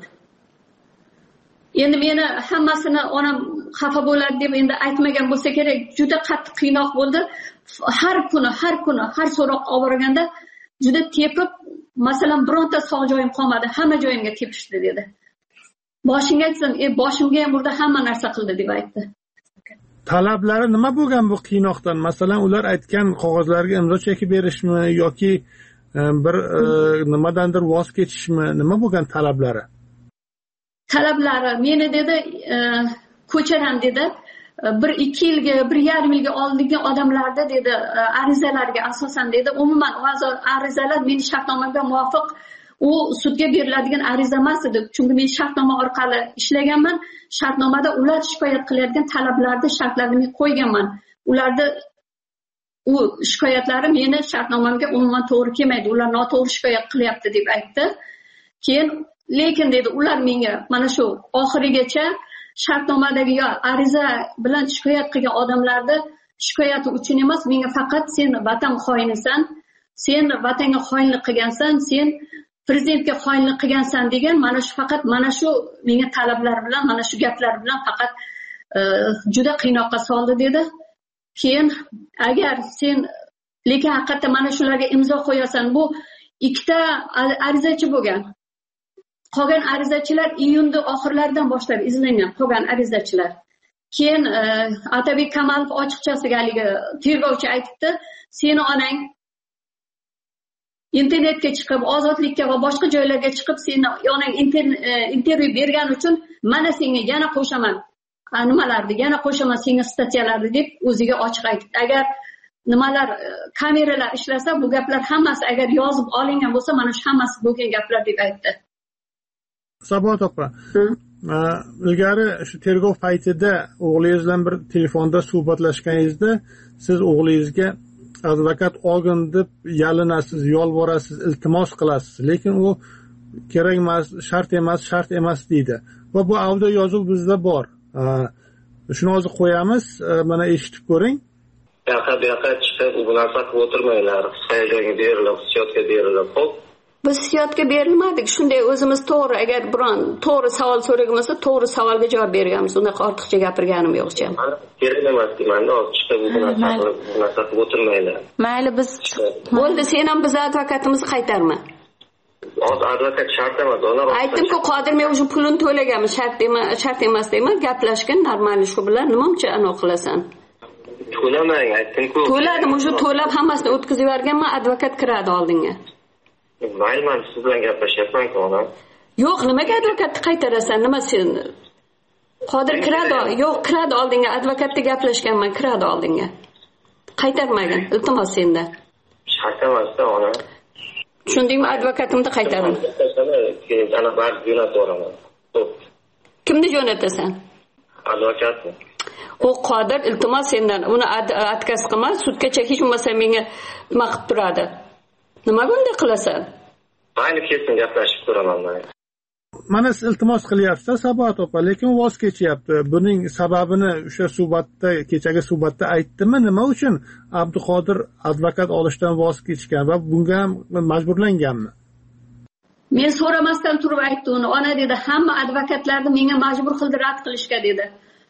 endi meni hammasini onam xafa bo'ladi deb endi aytmagan bo'lsa kerak juda qattiq qiynoq bo'ldi har kuni har kuni har so'roq olib borganda juda tepib masalan bironta sog' joyim qolmadi hamma joyimga tepishdi dedi boshingga aytsam e boshimga ham burada hamma narsa qildi deb aytdi talablari nima bo'lgan bu qiynoqdan masalan ular aytgan qog'ozlarga imzo chekib berishmi yoki bir nimadandir voz kechishmi nima bo'lgan talablari talablari meni dedi ko'chadan dedi bir ikki yilga bir yarim yilga oldingi odamlarda dedi arizalarga asosan dedi umuman arizalar meni shartnomaga muvofiq u sudga beriladigan ariza emas edi chunki men shartnoma orqali ishlaganman shartnomada ular shikoyat qilayotgan talablarni shartlarni men qo'yganman ularni u shikoyatlari meni shartnomamga umuman to'g'ri kelmaydi, ular noto'g'ri shikoyat qilyapti deb aytdi. Keyin lekin dedi ular menga mana shu oxirigacha shartnomadagi yo ariza bilan shikoyat qilgan odamlarni shikoyati uchun emas, menga faqat sen vatan xoinisan, sen vatanga xoinlik qilgansan, sen prezidentga xoinlik qilgansan degan mana shu faqat mana shu menga talablar bilan, mana shu gaplar bilan faqat e, juda qiynoqqa soldi dedi. Keyin agar sen lekin haqiqatda mana shularga imzo qo'yasan, bu ikkita arizachi bo'lgan. Qolgan arizachilar iyunda oxirlaridan boshlab izlangan qolgan arizachilar. Keyin e, Atabek Kamalov ochiqchasiga haligi tergovchi aytibdi, seni onang internetga chiqib, ozodlikka va boshqa joylarga chiqib, seni onang intervyu bergani uchun mana senga yana qo'shaman. Nimalarni yana qo'shaman senga statyalarni deb o'ziga ochiq aytibdi. Agar nimalar kameralar ishlasa, bu gaplar hammasi agar yozib olingan bo'lsa, mana shu hammasi bo'lgan gaplar deb aytdi. Saboq opa, ilgari shu tergov paytida o'g'lingiz bilan bir telefonda suhbatlashganingizda siz o'g'lingizga advokat olgin deb yalinasiz, yolvorasiz, iltimos qilasiz, lekin u kerak emas, shart emas, shart emas deydi. Va bu audio yozuv bizda bor. Shuni hozir qo'yamiz, mana eshitib ko'ring. Yo'q, yo'q, chiqib bu narsa qilib o'tirmanglar. Hayajonga berilib, hissiyotga berilib, xo'p. Biz hissiyotga berilmadik. Shunday o'zimiz to'g'ri, agar biron to'g'ri savol so'ragan bo'lsa, to'g'ri savolga javob berganmiz. Unaqa ortiqcha gapirganim yo'qcha. Kerak emas deyman-da, hozir chiqib bu narsa qilib, bu narsa qilib o'tirmanglar. Mayli, biz bo'ldi, sen ham biz advokatimizni qaytarma. Hozir advokat shart emas, ular aytdim-ku, Qodir men o'sha pulini to'laganman, shart emas, shart emas deyman, gaplashgan normal shu bilan nima uchun anoq qilasan? To'lamang, aytdim-ku. To'ladim, o'sha to'lab hammasini o'tkazib yuborganman, advokat kiradi oldinga. Mayli, men siz bilan gaplashyapman-ku, onam. Yo'q, nimaga advokatni qaytarasan? Nima sen? Qodir kiradi, yo'q, kiradi oldinga, advokatda gaplashganman, kiradi oldinga. Qaytarmagin, iltimos senda. Shart emas-da, onam. Tushundingmi, advokatimni qaytaring. Ana barcha jo'nataman. Xo'p. Kimni jo'natasan? Advokatni. O Qodir, iltimos sendan uni adkaz qilma, sudgacha hech bo'lmasa menga nima qilib turadi. Nima bunday qilasan? Mayli, kesin gaplashib ko'raman men. Mana siz iltimos qilyapsiz, Saboq opa, lekin voz kechyapti. Buning sababini o'sha suhbatda, kechagi suhbatda aytdimi, nima uchun Abduqodir advokat olishdan voz kechgan va bunga ham majburlanganmi? Men so'ramasdan turib aytdi uni. Ona dedi, hamma advokatlarni menga majbur qildi rad qilishga dedi.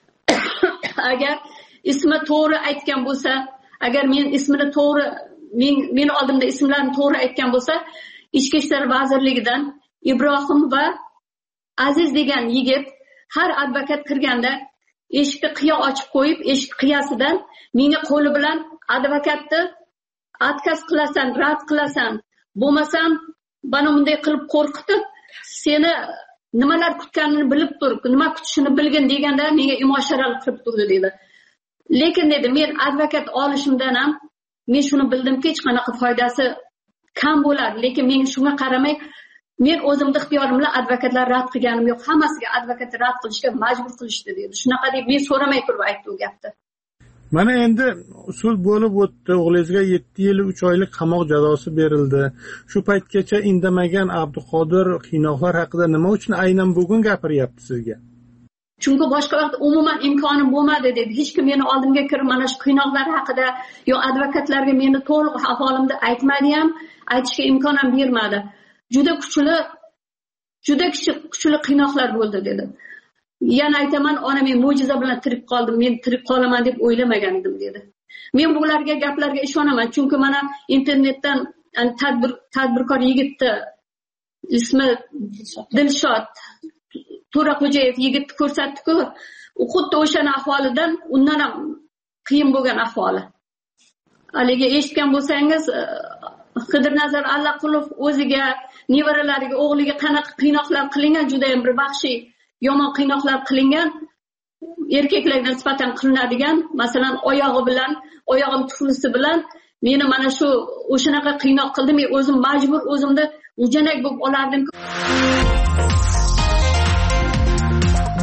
Agar ismi to'g'ri aytgan bo'lsa, agar men ismini to'g'ri, men men oldimda ismlarni to'g'ri aytgan bo'lsa, Ichki ishlar vazirligidan Ibrohim va Aziz degan yigit har advokat kirganda eshikni qiya ochib qo'yib, eshik qiyasidan menga qo'li bilan advokatni отказ qilasan, rad qilasan, bo'lmasam bana bunday qilib qo'rqitib, seni nimalar kutganini bilib tur, nima kutishini bilgin deganda menga imosharalar qilib turdi dedi. Lekin dedi, men advokat olishimdan ham men shuni bildimki, hech qanaqa foydasi kam bo'ladi, lekin men shunga qaramay men o'zimning ixtiyorim bilan advokatlar rad qilganim yo'q, hammasiga advokatni rad qilishga majbur qilishdi dedi. Shunaqa deb men so'ramay turib aytdi u gapni. Mana endi sud bo'lib o'tdi, o'g'lingizga yetti yil uch oylik qamoq jazosi berildi. Shu paytgacha indamagan Abduqodir qiynoqlar haqida nima uchun aynan bugun gapiryapti sizga? Chunki boshqa vaqt umuman imkonim bo'lmadi dedi. Hech kim meni oldimga kirib mana shu qiynoqlar haqida yo advokatlarga meni to'liq ahvolimni aytmadi ham, aytishga imkon ham bermadi. Juda kuchli, juda kuchli qiynoqlar bo'ldi dedi. Yana aytaman, ona men mo'jiza bilan tirik qoldim, men tirik qolaman deb o'ylamagan edim dedi. Men bularga gaplarga ishonaman, chunki mana internetdan tadbir tadbirkor yigitni ismi Dilshod To'raqo'jayev yigitni ko'rsatdi-ku, u xuddi o'shani ahvolidan undan ham qiyin bo'lgan ahvoli. Haligi eshitgan bo'lsangiz, Qidirnazar Allaqulov o'ziga, nevaralariga, o'g'liga qanaqa qiynoqlar qilingan, juda ham bir vahshiy, yomon qiynoqlar qilingan, erkaklarga nisbatan qilinadigan, masalan, oyog'i bilan, oyog'im tuflisi bilan meni mana shu o'shanaqa qiynoq qildi, men o'zim majbur o'zimni ujanak bo'lib olardim.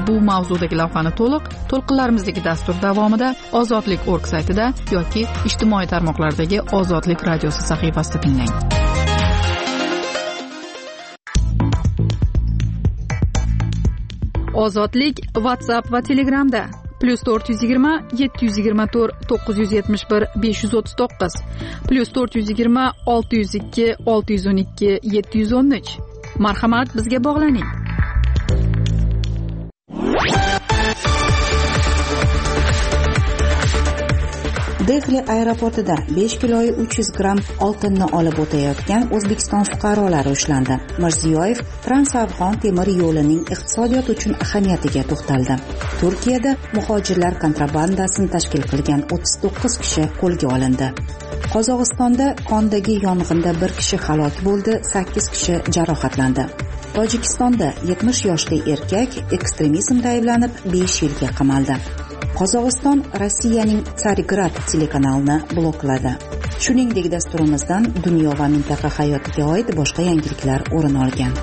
Bu mavzudagi lavhani to'liq to'lqinlarimizdagi dastur davomida ozodlik org saytida yoki ijtimoiy tarmoqlardagi Ozodlik radiosi sahifasida tinglang. Ozodlik WhatsApp va Telegramda plus to'rt yuz yigirma yetti yuz yigirma to'rt to'qqiz yuz yetmish bir besh yuz o'ttiz to'qqiz plus to'rt yuz yigirma olti yuz ikki olti yuz o'n ikki yetti yuz o'n uch. Marhamat, bizga bog'laning. Dehli aeroportida besh kilo uch yuz gramm oltinni olib o'tayotgan O'zbekiston fuqarolari ushlandi. Mirziyoyev Trans-Afg'on temir yo'lining iqtisodiyot uchun ahamiyatiga to'xtaldi. Turkiyada muhojirlar kontrabandasini tashkil qilgan o'ttiz to'qqiz kishi qo'lga olindi. Qozog'istonda qondagi yong'inda bir kishi halok bo'ldi, sakkiz kishi jarohatlandi. Tojikistonda yetmish yoshli erkak ekstremizmda ayblanib besh yilga qamaldi. Qozog'iston Rossiyaning Tsargrad telekanalini blokladi. Shuningdek, dasturimizdan dunyo va mintaqa hayotiga oid boshqa yangiliklar o'rin olgan.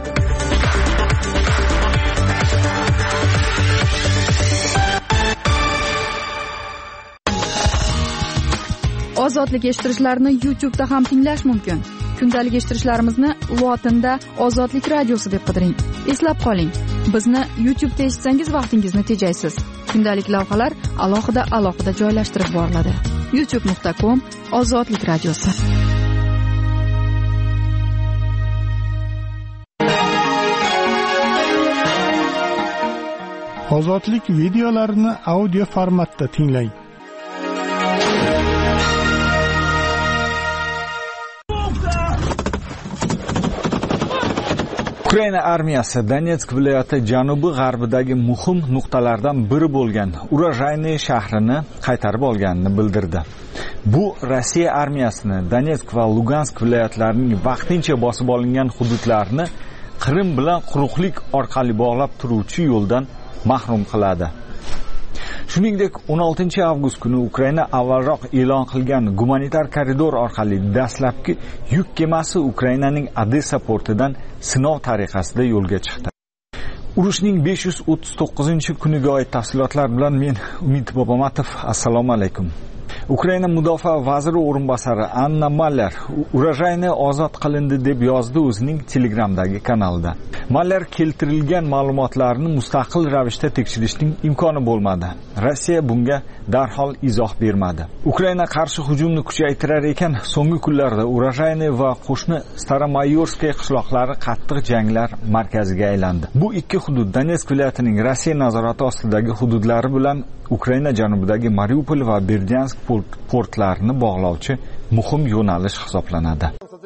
Ozodlik eshittirishlarni YouTube'da ham tinglash mumkin. Kundalik eshittirishlarimizni lotinda Ozodlik radiosi deb qidiring. Eslab qoling, bizni YouTube'da eshitsangiz vaqtingizni tejaysiz. Kundalik lavhalar alohida alohida joylashtirib boriladi. youtube nuqta com Ozodlik radiosi. Ozodlik videolarini audio formatda tinglang. Ukraina armiyasi Donetsk viloyati janubi g'arbidagi muhim nuqtalardan biri bo'lgan Urajayniy shahrini qaytarib olganini bildirdi. Bu Rossiya armiyasini Donetsk va Lugansk viloyatlarining vaqtincha bosib olingan hududlarini Qrim bilan quruqlik orqali bog'lab turuvchi yo'ldan mahrum qiladi. Shuningdek, o'n oltinchi avgust kuni Ukraina avvalroq e'lon qilgan gumanitar koridor orqali dastlabki yuk kemasi Ukrainaning Odessa portidan sinov tariqasida yo'lga chiqdi. Urushning besh yuz o'ttiz to'qqizinchi kuniga oid tafsilotlar bilan men Umid Bobomatov. Assalomu alaykum. Ukraina mudofaa vaziri o'rinbosari Anna Maller Urajayni ozod qilindi deb yozdi o'zining Telegramdagi kanalida. Maller keltirilgan ma'lumotlarni mustaqil ravishda tekshirishning imkoni bo'lmadi. Rossiya bunga darhol izoh bermadi. Ukraina qarshi hujumni kuchaytirar ekan, so'nggi kunlarda Urajayni va qo'shni Staromayorskiy qishloqlari qattiq janglar markaziga aylandi. Bu ikki hudud Donetsk viloyatining Rossiya nazorati ostidagi hududlari bilan Ukraina janubidagi Mariupol va Berdyansk portlarini bog'lovchi muhim yo'nalish hisoblanadi.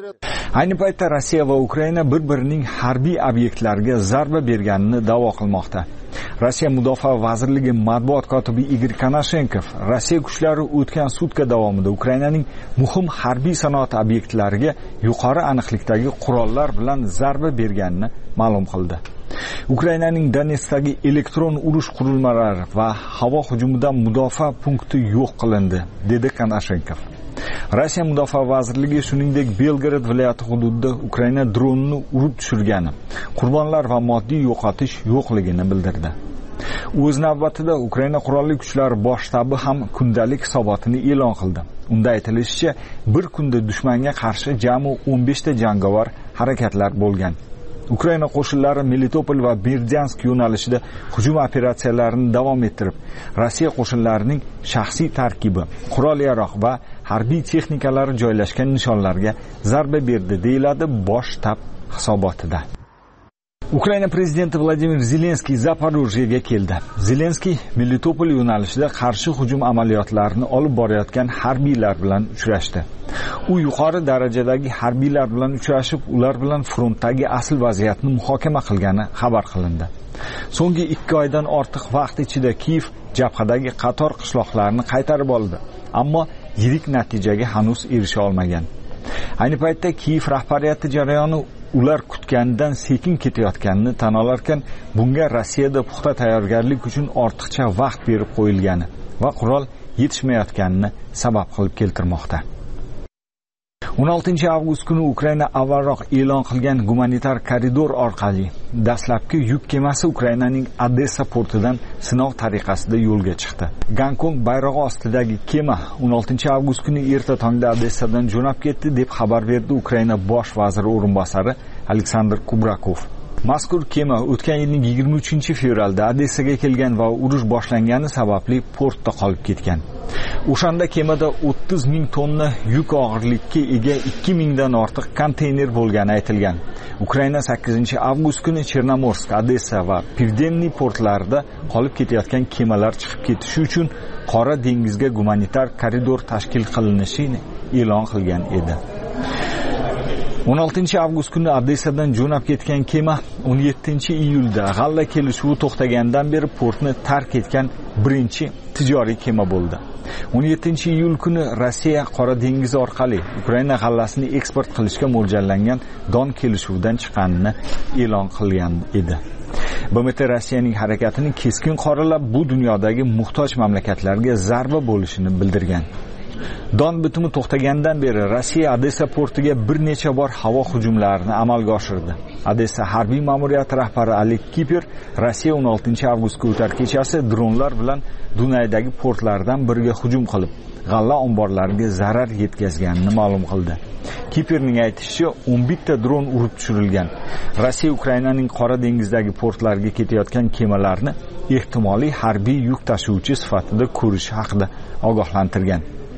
Ayni paytda Rossiya va Ukraina bir-birining harbiy obyektlariga zarba berganini da'vo qilmoqda. Rossiya Mudofaa vazirligi matbuot kotibi Igor Konashenkov Rossiya kuchlari o'tgan sutka davomida Ukrainaning muhim harbiy sanoat obyektlariga yuqori aniqlikdagi qurollar bilan zarba berganini ma'lum qildi. Ukrainaning Donetskdagi elektron urush qurilmalari va havo hujumidan mudofaa punkti yo'q qilindi, dedi Konashenkov. Rossiya Mudofaa vazirligi shuningdek Belgorod viloyati hududida Ukraina dronini urib tushirgani, qurbonlar va moddiy yo'qotish yo'qligini bildirdi. O'z navbatida Ukraina qurolli kuchlari bosh shtabi ham kundalik hisobotini e'lon qildi. Unda aytilishicha, bir kunda dushmanga qarshi jami o'n besh ta jangovar harakatlar bo'lgan. Ukraina qo'shinlari Melitopol va Berdyansk yo'nalishida hujum operatsiyalarini davom ettirib, Rossiya qo'shinlarining shaxsiy tarkibi, qurol-yarog' va harbiy texnikalari joylashgan nishonlarga zarba berdi, deyiladi bosh shtab hisobotida. Ukraina prezidenti Vladimir Zelenskiy Zaporojyega keldi. Zelenskiy Melitopol yo'nalishida qarshi hujum amaliyotlarini olib borayotgan harbiylar bilan uchrashdi. U yuqori darajadagi harbiylar bilan uchrashib, ular bilan frontdagi asl vaziyatni muhokama qilgani xabar qilindi. So'nggi ikki oydan ortiq vaqt ichida Kiyev jabhadagi qator qishloqlarni qaytarib oldi, ammo yirik natijaga hanuz erisha olmagan. Ayni paytda Kiyev rahbariyati jarayoni ular kutganidan sekin ketayotganini tan olarkan, bunga Rossiyada puxta tayyorgarlik uchun ortiqcha vaqt berib qo'yilgani va qurol yetishmayotganini sabab qilib keltirmoqda. o'n oltinchi avgust kuni Ukraina avvalroq e'lon qilgan gumanitar koridor orqali dastlabki yuk kemasi Ukrainaning Odessa portidan sinov tariqasida yo'lga chiqdi. Gonkong bayrog'i ostidagi kema o'n oltinchi avgust kuni erta tongda Odessadan jo'nab ketdi deb xabar berdi Ukraina bosh vaziri o'rinbosari Aleksandr Kubrakov. Mazkur kema o'tgan yilning yigirma uchinchi fevralda Odessaga kelgan va urush boshlangani sababli portda qolib ketgan. O'shanda kemada o'ttiz ming tonna yuk og'irlikka ega ikki mingdan ortiq konteyner bo'lgani aytilgan. Ukraina sakkizinchi avgust kuni Chernomorsk, Odessa va Pivdenniy portlarida qolib ketayotgan kemalar chiqib ketishi uchun Qora dengizga gumanitar koridor tashkil qilinishini e'lon qilgan edi. o'n oltinchi avgust kuni Odessadan jo'nab ketgan kema o'n yettinchi iyulda g'alla kelishuvi to'xtagandan beri portni tark etgan birinchi tijoriy kema bo'ldi. o'n yettinchi iyul kuni Rossiya Qora dengizi orqali Ukraina g'allasini eksport qilishga mo'ljallangan Don kelishuvidan chiqqanini e'lon qilgan edi. B M T Rossiyaning harakatini keskin qoralab, bu dunyodagi muhtoj mamlakatlarga zarba bo'lishini bildirgan. Don bitimi to'xtagandan beri Rossiya Odessa portiga bir necha bor havo hujumlarini amalga oshirdi. Odessa harbiy ma'muriyati rahbari Oleg Kiper Rossiya o'n oltinchi avgustga o'tar kechasi dronlar bilan Dunaydagi portlardan biriga hujum qilib, g'alla omborlariga zarar yetkazganini ma'lum qildi. Kiperning aytishicha, o'n bitta dron urib tushirilgan. Rossiya Ukrainaning Qora dengizdagi portlarga ketayotgan kemalarni ehtimoliy harbiy yuk tashuvchi sifatida ko'rishi haqida ogohlantirgan.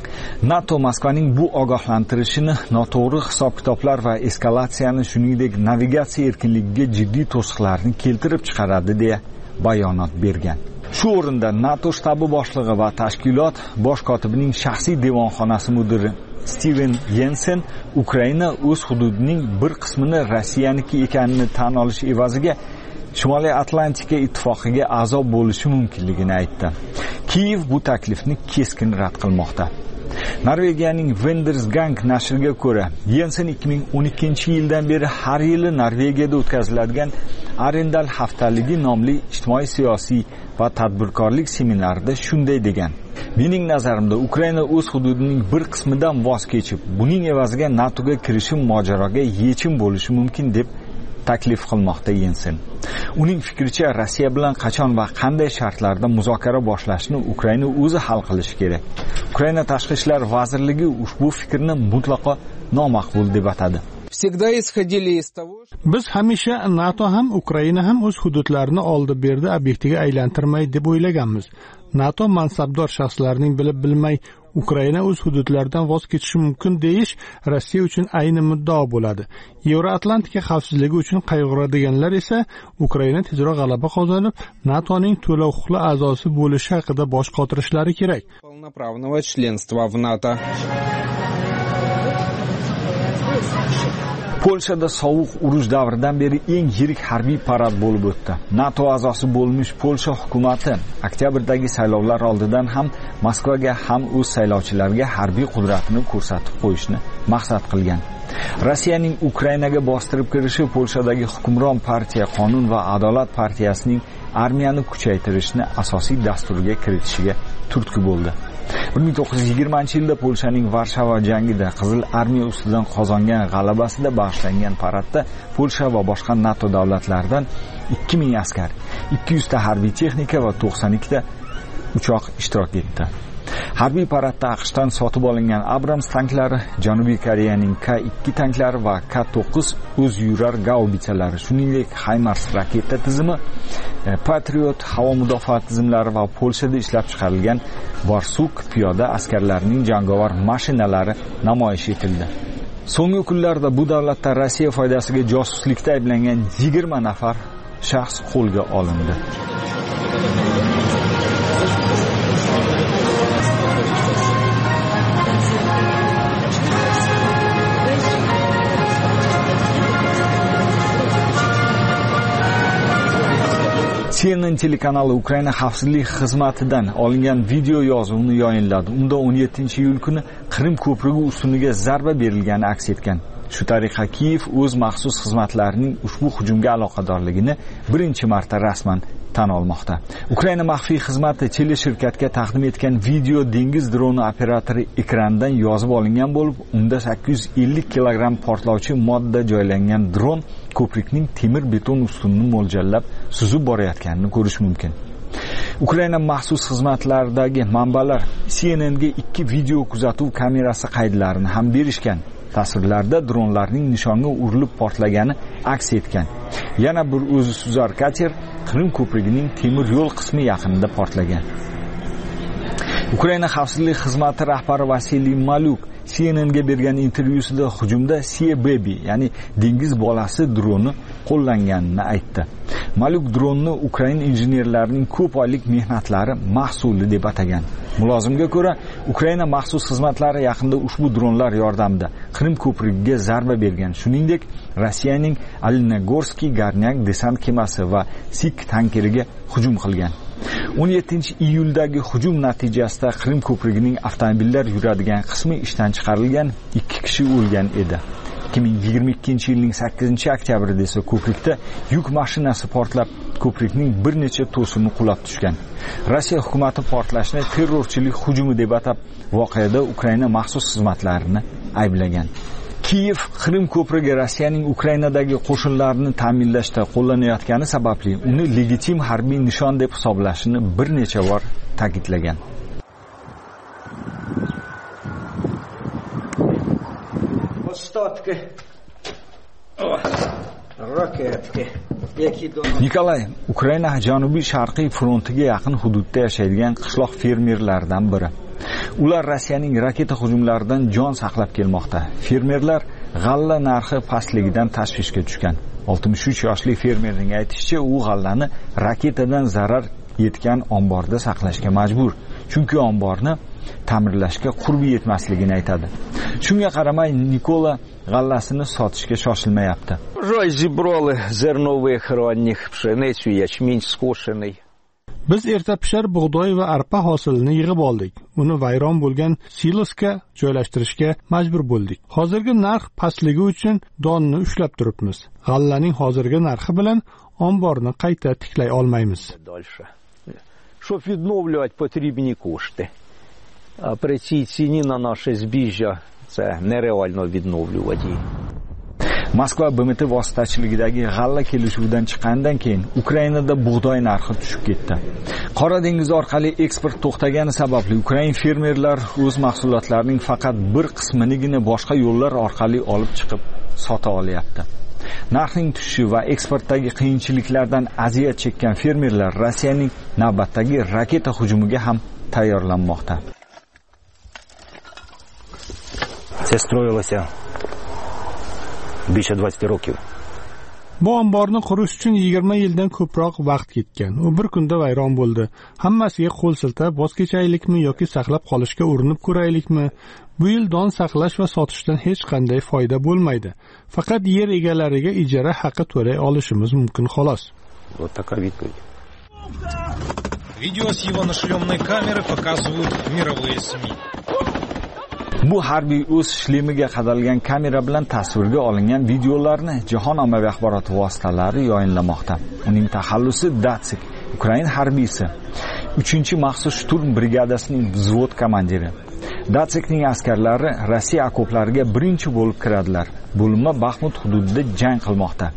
NATO Moskvaning bu ogohlantirishini noto'g'ri hisob-kitoblar va eskalatsiyani, shuningdek navigatsiya erkinligiga jiddiy to'siqlarni keltirib chiqaradi deya bayonot bergan. Shu o'rinda NATO shtabi boshlig'i va tashkilot bosh kotibining shaxsiy devonxonasi mudiri Steven Jensen Ukraina o'z hududining bir qismini Rossiyaniki ekanini tan olish evaziga Shimoliy Atlantika ittifoqiga a'zo bo'lishi mumkinligini aytdi. Kiyev bu taklifni keskin rad qilmoqda. Norvegiyaning Vendersgang nashriga ko'ra, Jensen ikki ming o'n ikkinchi yildan beri har yili Norvegiyada o'tkaziladigan Arendal haftaligi nomli ijtimoiy-siyosiy va tadbirkorlik seminarida shunday degan: "Mening nazarimda Ukraina o'z hududining bir qismidan voz kechib, buning evaziga NATOga kirishi mojaroga yechim bo'lishi mumkin" deb taklif qilmoqda Jensen. Uning fikricha, Rossiya bilan qachon va qanday shartlarda muzokara boshlashni Ukraina o'zi hal qilishi kerak. Ukraina tashqi ishlar vazirligi ushbu fikrni mutlaqo nomaqbul deb atadi. Biz hamisha NATO ham Ukraina ham o'z hududlarini oldi-berdi obyektiga aylantirmaydi deb o'ylaganmiz. NATO mansabdor shaxslarning bilib bilmay Ukraina o'z hududlaridan voz kechishi mumkin deyish Rossiya uchun ayni muddao bo'ladi. Yevroatlantika xavfsizligi uchun qayg'uradiganlar esa Ukraina tezroq g'alaba qozonib, NATOning to'la huquqli a'zosi bo'lishi haqida bosh qotirishlari kerak. Polshada sovuq urush davridan beri eng yirik harbiy parad bo'lib o'tdi. NATO a'zosi bo'lmish Polsha hukumati oktyabrdagi saylovlar oldidan ham Moskvaga ham o'z saylovchilariga harbiy qudratini ko'rsatib qo'yishni maqsad qilgan. Rossiyaning Ukrainaga bostirib kirishi Polshadagi hukmron partiya Qonun va adolat partiyasining armiyani kuchaytirishni asosiy dasturiga kiritishiga turtki bo'ldi. bir ming to'qqiz yuz yigirmanchi yilda Polshaning Varshava jangida Qizil armiya ustidan qozongan g'alabasida bag'ishlangan paradda Polsha va boshqa NATO davlatlaridan ikki ming askar, ikki yuz ta harbiy texnika va to'qson ikki ta uchoq ishtirok etdi. Harbiy paradda AQShdan sotib olingan Abrams tanklari, Janubiy Koreyaning K ikki tanklari va K to'qqiz o'z yurar gaubitsalari, shuningdek HIMARS raketa tizimi, Patriot havo mudofaa tizimlari va Polshada ishlab chiqarilgan Borsuk piyoda askarlarining jangovar mashinalari namoyish etildi. So'nggi kunlarda bu davlatda Rossiya foydasiga josuslikda ayblangan yigirma nafar shaxs qo'lga olindi. C N N telekanali Ukraina xavfsizlik xizmatidan olingan video yozuvni yayinladi. Unda o'n yettinchi iyul kuni Qrim ko'prigi ustuniga zarba berilgani aks etgan. Shu tariqa Kiyev o'z maxsus xizmatlarining ushbu hujumga aloqadorligini birinchi marta rasman tan olmoqda. Ukraina maxfiy xizmati Chili shirkatga taqdim etgan video dengiz droni operatori ekrandan yozib olingan bo'lib, unda sakkiz yuz ellik kilogramm portlovchi modda joylangan dron ko'prikning temir beton ustunini mo'ljallab suzib borayotganini ko'rish mumkin. Ukraina maxsus xizmatlaridagi manbalar C N N ga ikki video kuzatuv kamerasi qaydlarini ham berishgan. Tasvirlarda dronlarning nishonga urilib portlagani aks etgan. Yana bir o'zi suzar kater Qrim ko'prigining temir yo'l qismi yaqinida portlagan. Ukraina xavfsizlik xizmati rahbari Vasiliy Malyuk C N N ga bergan intervyusida hujumda Sea Baby, ya'ni dengiz bolasi droni qo'llanganini aytdi. Malyuk dronni Ukraina injenerlarining ko'p oylik mehnatlari mahsuli deb atagan. Mulozimga ko'ra, Ukraina maxsus xizmatlari yaqinda ushbu dronlar yordamida Qrim ko'prigiga zarba bergan. Shuningdek, Rossiyaning Alinogorskiy Garnyak desant kemasi va Sik tankeriga hujum qilgan. o'n yettinchi iyuldagi hujum natijasida Qrim ko'prigining avtomobillar yuradigan qismi ishdan chiqarilgan, ikki kishi o'lgan edi. ikki ming yigirma ikkinchi yilning sakkizinchi oktyabrida esa ko'prikda yuk mashinasi portlab, ko'prikning bir necha to'sini qulab tushgan. Rossiya hukumati portlashni terrorchilik hujumi deb atab, voqeada Ukraina maxsus xizmatlarini ayblagan. Kiyev Qrim ko'prigi Rossiyaning Ukrainadagi qo'shinlarini ta'minlashda qo'llanayotgani sababli uni legitim harbiy nishon deb hisoblashini bir necha bor ta'kidlagan. Nikolay Ukraina janubiy sharqiy frontiga yaqin hududda yashaydigan qishloq fermerlardan biri. Ular Rossiyaning raketa hujumlaridan jon saqlab kelmoqda. Fermerlar g'alla narxi pastligidan tashvishga tushgan. oltmish uch yoshli fermerning aytishicha, u g'allani raketadan zarar yetgan omborda saqlashga majbur. Chunki omborni ta'mirlashga qurbi yetmasligini aytadi. Shunga qaramay Nikola g'allasini sotishga shoshilmayapti. Biz erta pishar bug'doy va arpa hosilini yig'ib oldik. Uni vayron bo'lgan silosga joylashtirishga majbur bo'ldik. Hozirgi narx pastligi uchun donni ushlab turibmiz. G'allaning hozirgi narxi bilan omborni qayta tiklay olmaymiz. Щоб відновлювати, потрібні кошти. А при цій ціні на наше збіжжя це нереально відновлювати. Moskva B M T vositachiligidagi g'alla kelishuvidan chiqqandan keyin Ukrainada bug'doy narxi tushib ketdi. Qora dengiz orqali eksport to'xtagani sababli Ukrain fermerlar o'z mahsulotlarining faqat bir qisminigina boshqa yo'llar orqali olib chiqib sota olyapti. Narxning tushishi va eksportdagi qiyinchiliklardan aziyat chekkan fermerlar Rossiyaning navbatdagi raketa hujumiga ham tayyorlanmoqda. Це строїлося більше двадцять років. Bu omborni qurish uchun yigirma yildan ko'proq vaqt ketgan. U bir kunda vayron bo'ldi. Hammasiga qo'l siltab, voz kechaylikmi yoki saqlab qolishga urinib ko'raylikmi? Bu yil don saqlash va sotishdan hech qanday foyda bo'lmaydi. Faqat yer egalariga ijara haqi to'lay olishimiz mumkin xolos. Вот такая відповідь. Видео с его нашлемной камеры показывают мировые СМИ. Bu harbiy o'z shlemiga qadalgan kamera bilan tasvirga olingan videolarni jahon ommaviy axborot vositalari yayinlamoqda. Uning taxallusi Datsik, Ukraina harbiysi, uchinchi maxsus shturm brigadasining vzvod komandiri. Datsikning askarlari Rossiya okoplariga birinchi bo'lib kiradilar. Bo'linma Baxmut hududida jang qilmoqda.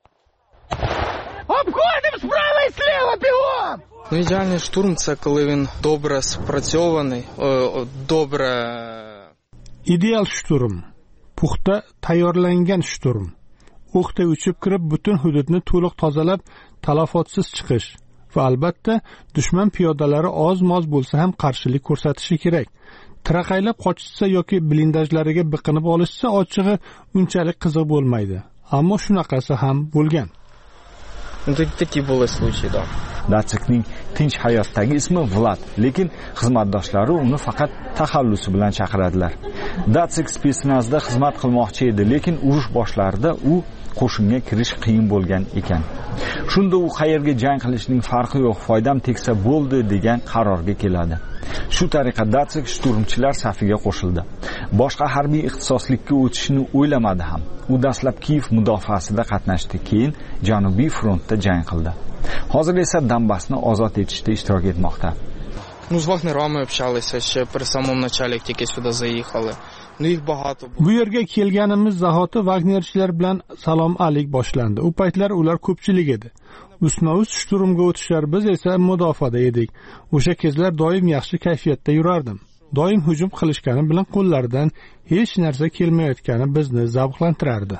Обходим справа і слева, бігом! Ну, ідеальний штурм – це коли він добре спрацьований, добре... Ideal shturm, puxta tayyorlangan shturm. O'qday uchib kirib, butun hududni to'liq tozalab, talofotsiz chiqish va albatta dushman piyodalari oz-moz bo'lsa ham qarshilik ko'rsatishi kerak. Tiraqaylab qochishsa yoki blindajlariga biqinib olishsa, ochig'i unchalik qiziq bo'lmaydi. Ammo shunaqasi ham bo'lgan. Такие были случаи, да. Datsikning tinch hayotdagi ismi Vlad, lekin xizmatdoshlari uni faqat taxallusi bilan chaqiradilar. Datsik spetsnazda xizmat qilmoqchi edi, lekin urush boshlarida u qo'shinga kirish qiyin bo'lgan ekan. Shunda u qayerga jang qilishning farqi yo'q, foydam tegsa bo'ldi degan qarorga keladi. Shu tariqa Datsik shturmchilar safiga qo'shildi. Boshqa harbiy ixtisoslikka o'tishni o'ylamadi ham. U dastlab Kiyev mudofaasida qatnashdi, keyin Janubiy frontda jang qildi. Hozir esa Donbassni ozod etishda ishtirok etmoqda. Ну, з вагнерами общалися ще при самому началі, як тільки сюди заїхали. Ну, їх багато було. Bu yerga kelganimiz zahoti Wagnerchilar bilan salom alik boshlandi. U paytlar ular ko'pchilik edi. Ustma-ust shturmga o'tishar, biz esa mudofaada edik. O'sha kezlar doim yaxshi kayfiyatda yurardim. Doim hujum qilishgani bilan qo'llaridan hech narsa kelmayotgani bizni zavqlantirardi.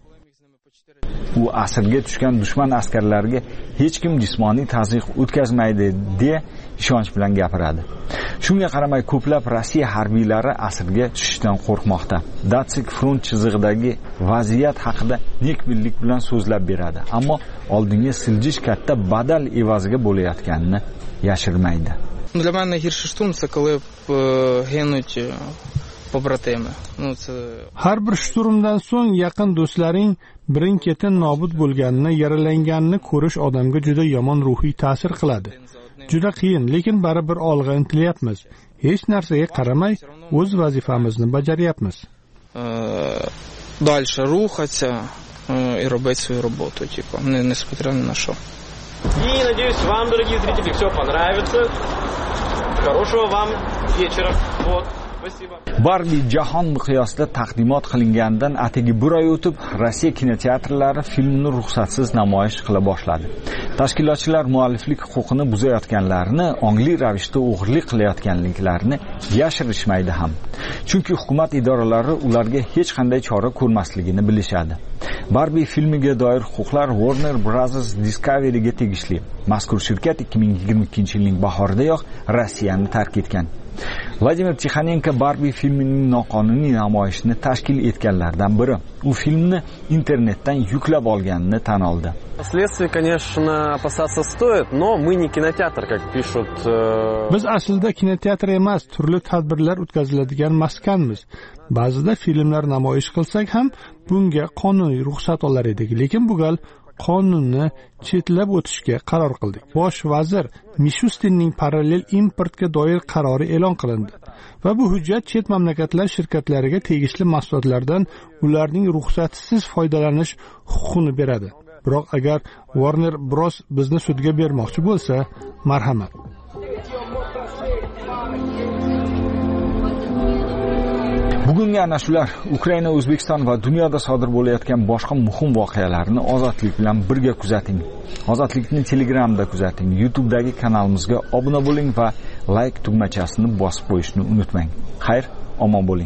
U asirga tushgan dushman askarlariga hech kim jismoniy tazyiq o'tkazmaydi deya ishonch bilan gapiradi. Shunga qaramay ko'plab Rossiya harbiylari asirga tushishdan qo'rqmoqda. Datsik front chizig'idagi vaziyat haqida nekbinlik bilan so'zlab beradi, ammo oldinga siljish katta badal evaziga bo'layotganini yashirmaydi. Для мене найгірший штурм це коли гинуть побратими. Ну це Har bir shturmdan so'ng yaqin do'stlaring birin-ketin nobud bo'lganini, yaralanganini ko'rish odamga juda yomon ruhiy ta'sir qiladi. Juda qiyin, lekin baribir olg'a intilyapmiz. Hech narsaga qaramay o'z vazifamizni bajaryapmiz. Дальше рухатися і робити свою роботу, типу, несмотря ні на що. И надеюсь, вам, дорогие зрители, все понравится. Хорошего вам вечера. Вот. Спасибо. Barbie jahon miqyosida taqdimot qilinganidan atigi bir oy o'tib, Rossiya kinoteatrlari filmni ruxsatsiz namoyish qila boshladi. Tashkilotchilar mualliflik huquqini buzayotganlarini, ongli ravishda o'g'irlik qilayotganliklarini yashirishmaydi ham. Chunki hukumat idoralari ularga hech qanday chora ko'rmasligini bilishadi. Barbie filmiga doir huquqlar Warner Bros. Discovery'ga tegishli. Mazkur shirkat ikki ming yigirma ikkinchi yilning bahoridayoq Rossiyani tark etgan. Vladimir Tixanenko Barbie filmining noqonuniy namoyishini tashkil etganlardan biri. U filmni internetdan yuklab olganini tan oldi. Следствие, конечно, опасаться стоит, но мы не кинотеатр, как пишут. Biz aslida kinoteatr emas, turli tadbirlar o'tkaziladigan maskanmiz. Ba'zida filmlar namoyish qilsak ham bunga qonuniy ruxsat olar edik, lekin bu gal qonunni chetlab o'tishga qaror qildik. Bosh vazir Mishustinning parallel importga doir qarori e'lon qilindi va bu hujjat chet mamlakatlar shirkatlariga tegishli mahsulotlardan ularning ruxsatsiz foydalanish huquqini beradi. Biroq agar Warner Bros bizni sudga bermoqchi bo'lsa, marhamat. Bugungi ana shular Ukraina, O'zbekiston va dunyoda sodir bo'layotgan boshqa muhim voqealarni Ozodlik bilan birga kuzating. Ozodlikni Telegramda kuzating, YouTube'dagi kanalimizga obuna bo'ling va like tugmachasini bosib qo'yishni unutmang. Xayr, omon bo'ling.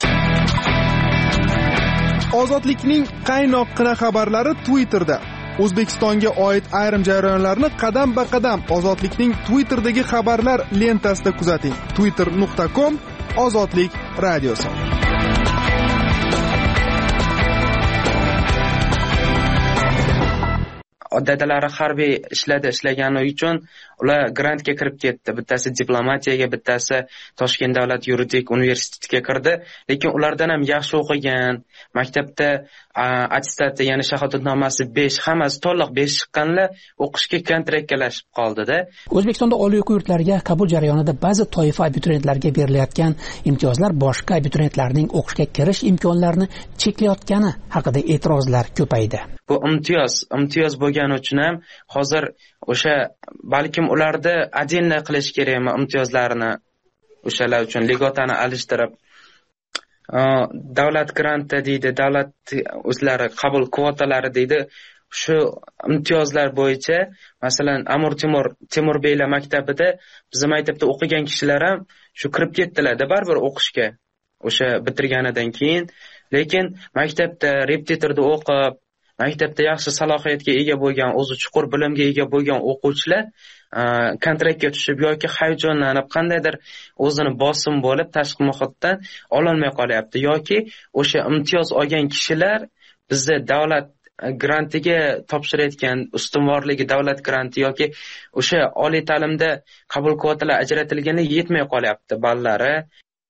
Ozodlikning qaynoqqina xabarlari Twitterda. O'zbekistonga oid ayrim jarayonlarni qadam-ba-qadam Ozodlikning Twitter'dagi xabarlar lentasida kuzating. twitter nuqta com Ozodlik radiosi. Odatlari harbiy ishladi, ishlagani uchun ular grantga kirib ketdi. Bittasi diplomatiyaga, bittasi Toshkent davlat yuridik universitetiga kirdi. Lekin ulardan ham yaxshi o'qigan, maktabda attestati, ya'ni shahodatnomasi besh, hammasi to'liq besh chiqqanlar o'qishga kontraktlashib qoldi-da. O'zbekistonda oliy o'quv yurtlariga qabul jarayonida ba'zi toifa abituriyentlarga berilayotgan imtiyozlar boshqa abituriyentlarning o'qishga kirish imkonlarini cheklayotgani haqida e'tirozlar ko'paydi. Bu imtiyoz, imtiyoz bo'lgani uchun ham hozir o'sha balkim ularda отдельно qilish kerakmi imtiyozlarini, o'shalar uchun ligotani alishtirib davlat granti deydi, davlat o'zlari qabul kvotalari deydi. Shu imtiyozlar bo'yicha masalan Amir Temur Temurbeylar maktabida bizim maktabda o'qigan kishilar ham shu kirib ketdilar-da baribir o'qishga o'sha bitirganidan keyin. Lekin maktabda repetitorda o'qib, maktabda yaxshi salohiyatga ega bo'lgan, o'zi chuqur bilimga ega bo'lgan o'quvchilar kontraktga tushib yoki hayajonlanib qandaydir o'zini bosim bo'lib tashqi muhitdan ololmay qolyapti yoki o'sha imtiyoz olgan kishilar bizda davlat grantiga topshirayotgan ustunvorligi davlat granti yoki o'sha oliy ta'limda qabul kvotalar ajratilgani yetmay qolyapti ballari.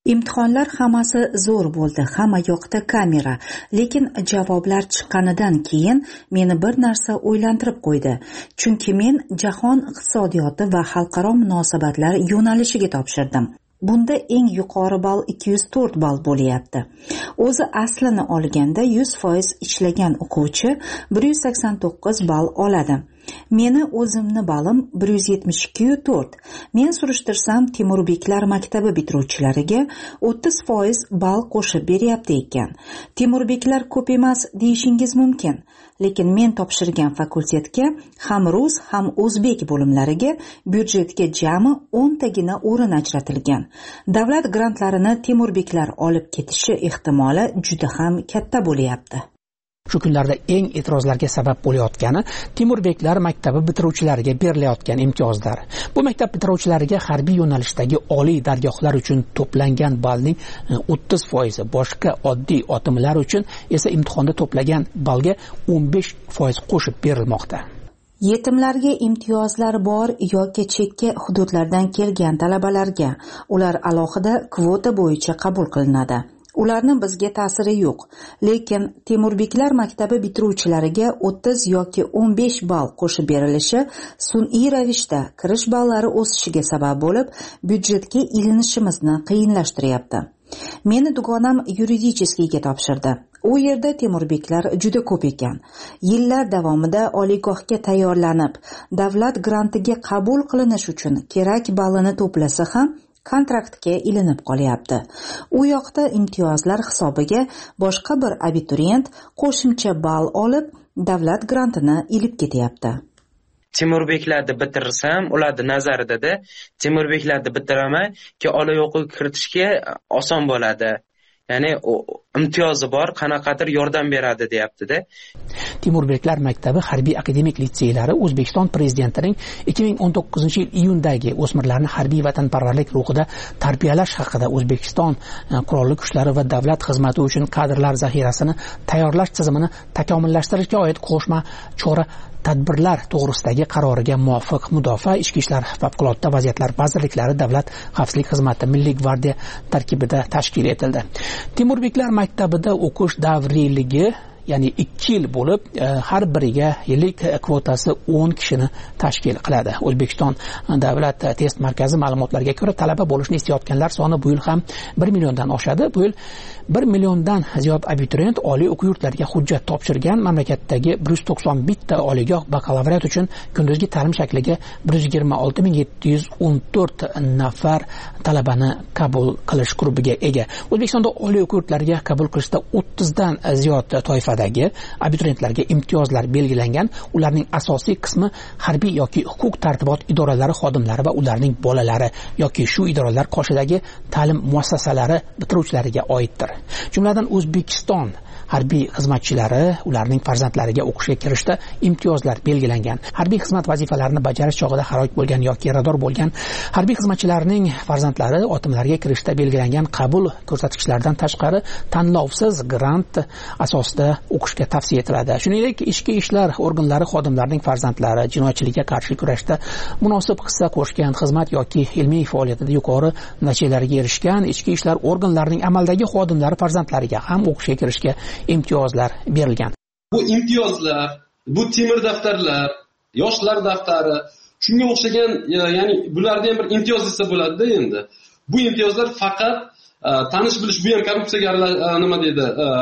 Imtihonlar hammasi zo'r bo'ldi, hamma yoqda kamera, lekin javoblar chiqqanidan keyin meni bir narsa o'ylantirib qo'ydi. Chunki men jahon iqtisodiyoti va xalqaro munosabatlar yo'nalishiga topshirdim. Bunda eng yuqori ball ikki yuz to'rt ball bo'lyapti. O'zi aslini olganda yuz foiz ishlagan o'quvchi bir yuz sakson to'qqiz ball oladi. Meni o'zimni ballim bir yuz yetmish ikki nuqta to'rt. Men surishtirsam Temurbeklar maktabi bitiruvchilariga o'ttiz foiz ball qo'shib beryapti ekan. Temurbeklar ko'p emas deyishingiz mumkin, lekin men topshirgan fakultetga ham rus, ham o'zbek bo'limlariga byudjetga jami o'n tagina o'rin ajratilgan. Davlat grantlarini Temurbeklar olib ketishi ehtimoli juda ham katta bo'lyapti. Shu kunlarda eng e'tirozlarga sabab bo'layotgani Temurbeklar maktabi bitiruvchilariga berilayotgan imtiyozlar. Bu maktab bitiruvchilariga harbiy yo'nalishdagi oliy dargohlar uchun to'plangan ballning o'ttiz foizi, boshqa oddiy otimlar uchun esa imtihonda to'plagan ballga o'n besh foiz qo'shib berilmoqda. Yetimlarga imtiyozlar bor yoki chekka hududlardan kelgan talabalarga ular alohida kvota bo'yicha qabul qilinadi. Ularni bizga ta'siri yo'q, lekin Temurbeklar maktabi bitiruvchilariga o'ttiz yoki o'n besh ball qo'shib berilishi sun'iy ravishda kirish ballari o'sishiga sabab bo'lib, byudjetga ilinishimizni qiyinlashtiryapti. Meni dugonam yuridicheskiyga topshirdi. U yerda Temurbeklar juda ko'p ekan. Yillar davomida oliygohga tayyorlanib, davlat grantiga qabul qilinish uchun kerak ballini to'plasa ham kontraktga ilinib qolyapti. U yoqda imtiyozlar hisobiga boshqa bir abituriyent qo'shimcha ball olib, davlat grantini ilib ketyapti. Temurbeklarni bitirsam, ularning nazarida Temurbeklarni bitiraman, ki oliy o'quv kiritishga oson bo'ladi. Ya'ni imtiyozi bor, qanaqadir yordam beradi deyapti-da. Temurbeklar maktabi harbiy akademik litseylari O'zbekiston prezidentining ikki ming o'n to'qqizinchi yil iyundagi o'smirlarni harbiy vatanparvarlik ruhida tarbiyalash haqida O'zbekiston qurolli kuchlari va davlat xizmati uchun kadrlar zaxirasini tayyorlash tizimini takomillashtirishga oid qo'shma chora tadbirlar to'g'risidagi qaroriga muvofiq Mudofaa, Ichki ishlar, favqulodda vaziyatlar vazirliklari, Davlat xavfsizlik xizmati, Milliy gvardiya tarkibida tashkil etildi. Temurbeklar maktabida o'qish davriyligi ya'ni ikki yil bo'lib, har biriga yillik kvotasi o'n kishini tashkil qiladi. O'zbekiston Davlat test markazi ma'lumotlariga ko'ra, talaba bo'lishni istayotganlar soni bu yil ham bir milliondan oshadi. Bu yil bir milliondan ziyod abituriyent oliy o'quv yurtlariga hujjat topshirgan. Mamlakatdagi bir yuz to'qson bitta oliygoh bakalavriat uchun kunduzgi ta'lim shakliga bir yuz yigirma olti ming yetti yuz o'n to'rt nafar talabani qabul qilish qurbiga ega. O'zbekistonda oliy o'quv yurtlariga qabul qilishda o'ttizdan ziyod toifa abituriyentlarga imtiyozlar belgilangan. Ularning asosiy qismi harbiy yoki huquq tartibot idoralari xodimlari va ularning bolalari yoki shu idoralar qoshidagi ta'lim muassasalari bitiruvchilariga oiddir. Jumladan O'zbekiston harbiy xizmatchilari ularning farzandlariga o'qishga kirishda imtiyozlar belgilangan. Harbiy xizmat vazifalarini bajarish chog'ida halok bo'lgan yoki yarador bo'lgan harbiy xizmatchilarning farzandlari otimlarga kirishda belgilangan qabul ko'rsatkichlaridan tashqari tanlovsiz grant asosida o'qishga tavsiya etiladi. Shuningdek, ichki ishlar organlari xodimlarining farzandlari jinoyatchilikka qarshi kurashda munosib hissa qo'shgan, xizmat yoki ilmiy faoliyatida yuqori natijalarga erishgan ichki ishlar organlarining amaldagi xodimlari farzandlariga ham o'qishga kirishga imtiyozlar berilgan. Bu imtiyozlar, bu temir daftarlar, yoshlar daftari, shunga o'xshagan, ya'ni bularda ham bir imtiyoz desa bo'ladi-da endi. Bu imtiyozlar faqat tanish bilish, bu ham korrupsiyaga nima deydi,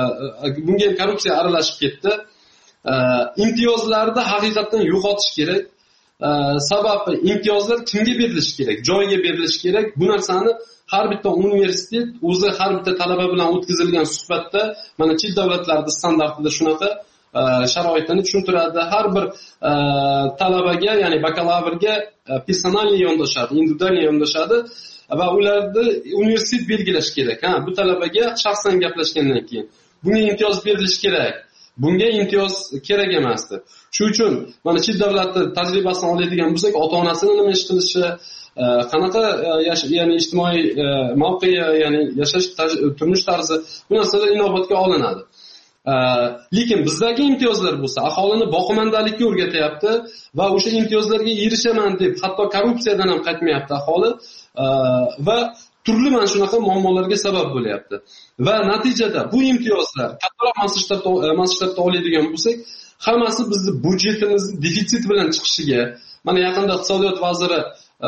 bunga ham korrupsiya aralashib ketdi. Imtiyozlarni haqiqatan yo'qotish kerak. Sababi imtiyozlar kimga berilishi kerak? Joyiga berilishi kerak. Bu narsani har bitta universitet o'zi har bitta talaba bilan o'tkazilgan suhbatda mana chet davlatlarda standartida shunaqa sharoitini tushuntiradi. Har bir talabaga, ya'ni bakalavrga personalniy yondashadi, individual yondashadi va ularni universitet belgilash kerak. Ha, bu talabaga shaxsan gaplashgandan keyin bunga imtiyoz berilishi kerak. Bunga imtiyoz kerak emasdi. Shuning uchun mana chet davlatda tajribasini oladigan bo'lsak, ota-onasini nima ish qilishi, qanaqa ya'ni ijtimoiy mavqei, ya'ni yashash turmush tarzi, bu narsalar inobatga olinadi. Lekin bizdagi imtiyozlar bo'lsa, aholini boqimandalikka o'rgatyapti va o'sha imtiyozlarga erishaman deb hatto korrupsiyadan ham qaytmayapti aholi va turli mana shunaqa muammolarga sabab bo'lyapti. Va natijada bu imtiyozlar kattaroq masshtabda masshtabda oladigan bo'lsak, hammasi bizni budjetimiz defitsit bilan chiqishiga, mana yaqinda iqtisodiyot vaziri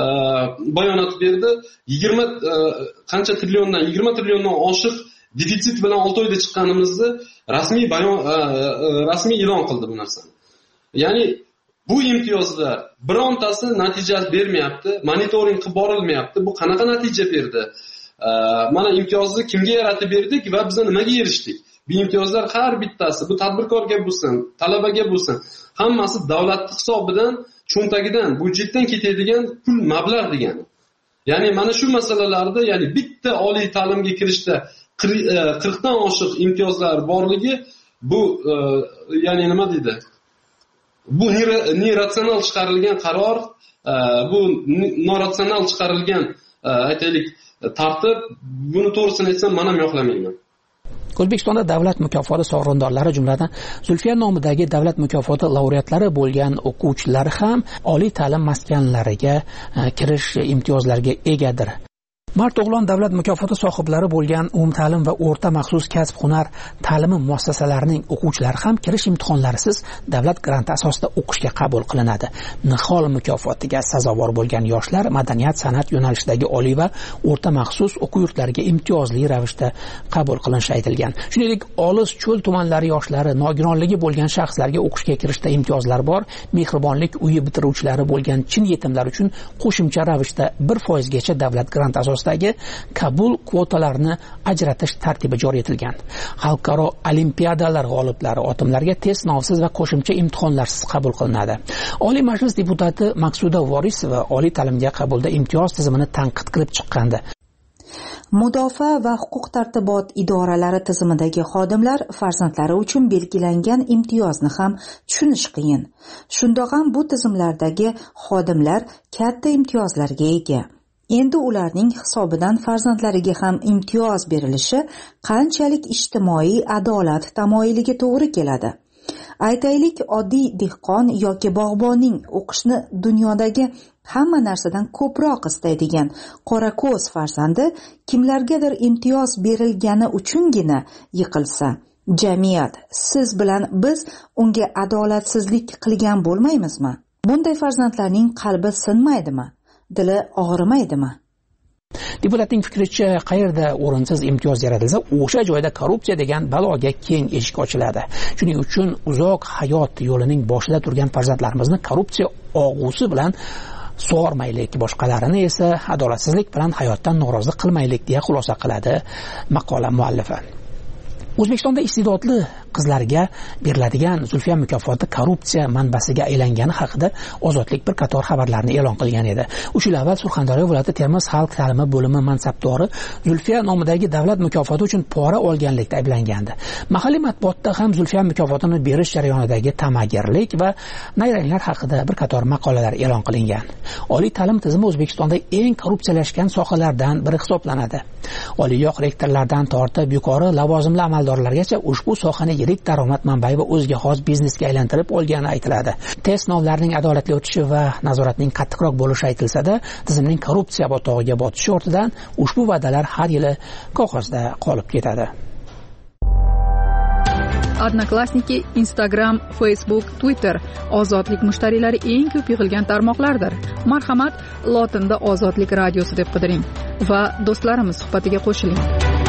bayonot berdi, yigirma qancha trilliondan yigirma trilliondan oshiq defitsit bilan olti oyda chiqqanimizni rasmiy bayon rasmiy e'lon qildi bu narsani. Ya'ni bu imtiyozlar birontasi natija bermayapti, monitoring qilib borilmayapti. Bu qanaqa natija berdi? Mana imtiyozni kimga yaratib berdik va biz nimaga erishdik? Bu imtiyozlar har bittasi, bu tadbirkorga bo'lsin, talabaga bo'lsin, hammasi davlat hisobidan, cho'ntagidan, budjetdan ketadigan pul mablag' degani. Ya'ni mana shu masalalarda, ya'ni bitta oliy ta'limga kirishda qirq dan oshiq imtiyozlar borligi bu ya'ni nima deydi? Bu neratsional chiqarilgan qaror, bu noratsional chiqarilgan aytaylik tartib, buni to'g'risini aytsam men ham yoqlamayman. O'zbekistonda davlat mukofoti sovrindorlari jumladan Zulfiya nomidagi davlat mukofoti laureatlari bo'lgan o'quvchilar ham oliy ta'lim maskanlariga kirish imtiyozlariga egadir. Mart o'g'lon davlat mukofoti sohiblari bo'lgan umumta'lim va o'rta maxsus kasb-hunar ta'limi muassasalarining o'quvchilari ham kirish imtihonlarisiz davlat granti asosida o'qishga qabul qilinadi. Nihol mukofotiga sazovor bo'lgan yoshlar madaniyat, san'at yo'nalishidagi oliy va o'rta maxsus o'quv yurtlariga imtiyozli ravishda qabul qilinishi aytilgan. Shuningdek, olis cho'l tumanlari yoshlari, nogironligi bo'lgan shaxslarga o'qishga kirishda imtiyozlar bor. Mehribonlik uyi bitiruvchilari bo'lgan chin yetimlar uchun qo'shimcha ravishda bir foiz gacha davlat grant asosida qabul kvotalarini ajratish tartibi joriy etilgan. Xalqaro olimpiadalar g'oliblari otimlarga test sinovsiz va qo'shimcha imtihonlarsiz qabul qilinadi. Oliy Majlis deputati Maqsuda Vorisova oliy ta'limga qabulda imtiyoz tizimini tanqid qilib chiqqandi. Mudofaa va huquq-tartibot idoralari tizimidagi xodimlar farzandlari uchun belgilangan imtiyozni ham tushunish qiyin. Shundoq ham bu tizimlardagi xodimlar katta imtiyozlarga ega. Endi ularning hisobidan farzandlariga ham imtiyoz berilishi qanchalik ijtimoiy adolat tamoyiliga to'g'ri keladi. Aytaylik, oddiy dehqon yoki bog'bonning o'qishni dunyodagi hamma narsadan ko'proq istaydigan qorako'z farzandi kimlargadir imtiyoz berilgani uchungina yiqilsa, jamiyat, siz bilan biz unga adolatsizlik qilgan bo'lmaymizmi? Bunday farzandlarning qalbi sinmaydimi? Dili og'rimaydimi? Deputatning fikricha, qayerda o'rinsiz imtiyoz yaratilsa, o'sha joyda korrupsiya degan baloga keng eshik ochiladi. Shuning uchun uzoq hayot yo'lining boshida turgan farzandlarimizni korrupsiya og'usi bilan sug'ormaylik, boshqalarini esa adolatsizlik bilan hayotdan norozi qilmaylik deya xulosa qiladi maqola muallifi. O'zbekistonda iste'dodli qizlarga beriladigan Zulfiya mukofoti korrupsiya manbasiga aylangani haqida Ozodlik bir qator xabarlarni e'lon qilgan edi. uch yil avval Surxondaryo viloyati Termiz xalq ta'limi bo'limi mansabdori Zulfiya nomidagi davlat mukofoti uchun pora olganlikda ayblangandi. Mahalliy matbuotda ham Zulfiya mukofotini berish jarayonidagi ta'magirlik va nayranglar haqida bir qator maqolalar e'lon qilingan. Oliy ta'lim tizimi O'zbekistonda eng korrupsiyalashgan sohalardan biri hisoblanadi. Oliyoq rektorlardan tortib yuqori lavozimli amaldorlargacha ushbu sohani yirik daromad manbai va o'ziga xos biznesga aylantirib olgani aytiladi. Test sinovlarining adolatli o'tishi va nazoratning qattiqroq bo'lishi aytilsa-da, tizimning korrupsiya botog'iga botishi ortidan ushbu va'dalar har yili qog'ozda qolib ketadi. Odnoklassniki, Instagram, Facebook, Twitter ozodlik mushtariylari eng ko'p yig'ilgan tarmoqlardir. Marhamat, lotinda Ozodlik radiosi deb qidiring va do'stlarimiz suhbatiga qo'shiling.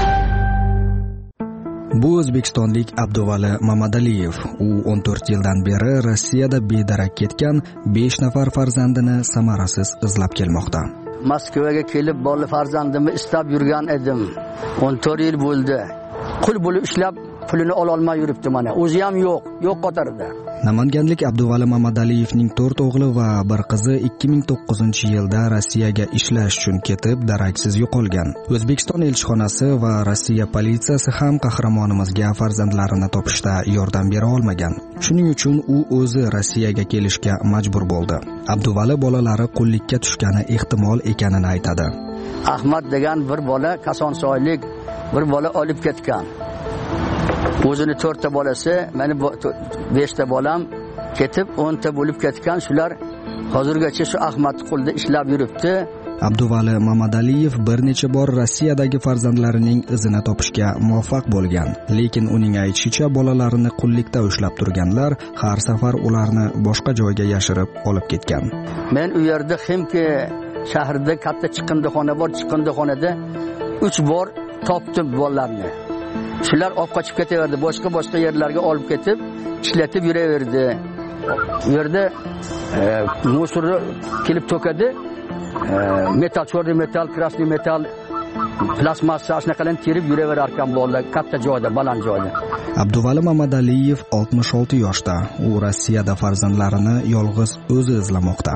Bu o'zbekistonlik Abduvali Mamadaliyev. U o'n to'rt yildan beri Rossiyada bedarak ketgan besh nafar farzandini samarasiz izlab kelmoqda. Moskvaga kelib bola farzandimni istab yurgan edim. o'n to'rt yil bo'ldi. Qul bo'lib ishlab pulini ola olmay yuribdi mana. O'zi ham yo'q, yo'q qatorida. Namanganlik Abduvali Mamataliyevning to'rt o'g'li va bir qizi ikki ming to'qqizinchi yilda Rossiyaga ishlash uchun ketib, daraksiz yo'qolgan. O'zbekiston elchixonasi va Rossiya politsiyasi ham qahramonimizga farzandlarini topishda yordam bera olmagan. Shuning uchun u o'zi Rossiyaga kelishga majbur bo'ldi. Abduvali bolalari qullikka tushgani ehtimol ekanini aytadi. Ahmad degan bir bola Kosonsoylik bir bola olib ketgan. O'zini to'rtta bolasi, meni beshta bolam ketib o'nta bo'lib ketgan. Shular hozirgacha shu Ahmad qo'lda ishlab yuribdi. Abduvali Mamadaliyev bir necha bor Rossiyadagi farzandlarining izini topishga muvaffaq bo'lgan, lekin uning aytishicha bolalarini qullikda ushlab turganlar har safar ularni boshqa joyga yashirib olib ketgan. Men u yerda Ximki shahrida katta chiqindixona bor, chiqindixonada uch bor topdim bolalarni. Shular olib qochib ketaverdi, boshqa-boshqa yerlarga olib ketib, ishlatib yuraverdi. U yerda e, musorni kelib to'kadi. E, metal, chorli metal, krasniy metal, plastmassa shunaqalarni terib yuraverar ekan bolalar katta joyda, baland joyda. Abduvali Mamadaliyev oltmish olti yoshda. U Rossiyada farzandlarini yolg'iz o'zi izlamoqda.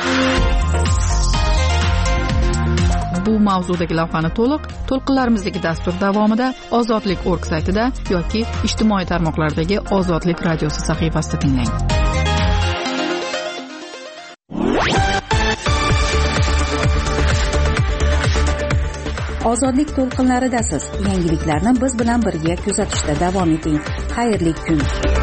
Bu mavzudagi lavhani to'liq to'lqinlarimizdagi dastur davomida Ozodlik nokta org saytida yoki ijtimoiy tarmoqlardagi Ozodlik radiosi sahifasida tinglang. Ozodlik to'lqinlaridasiz. Yangiliklarni biz bilan birga kuzatishda davom eting. Xayrli kun.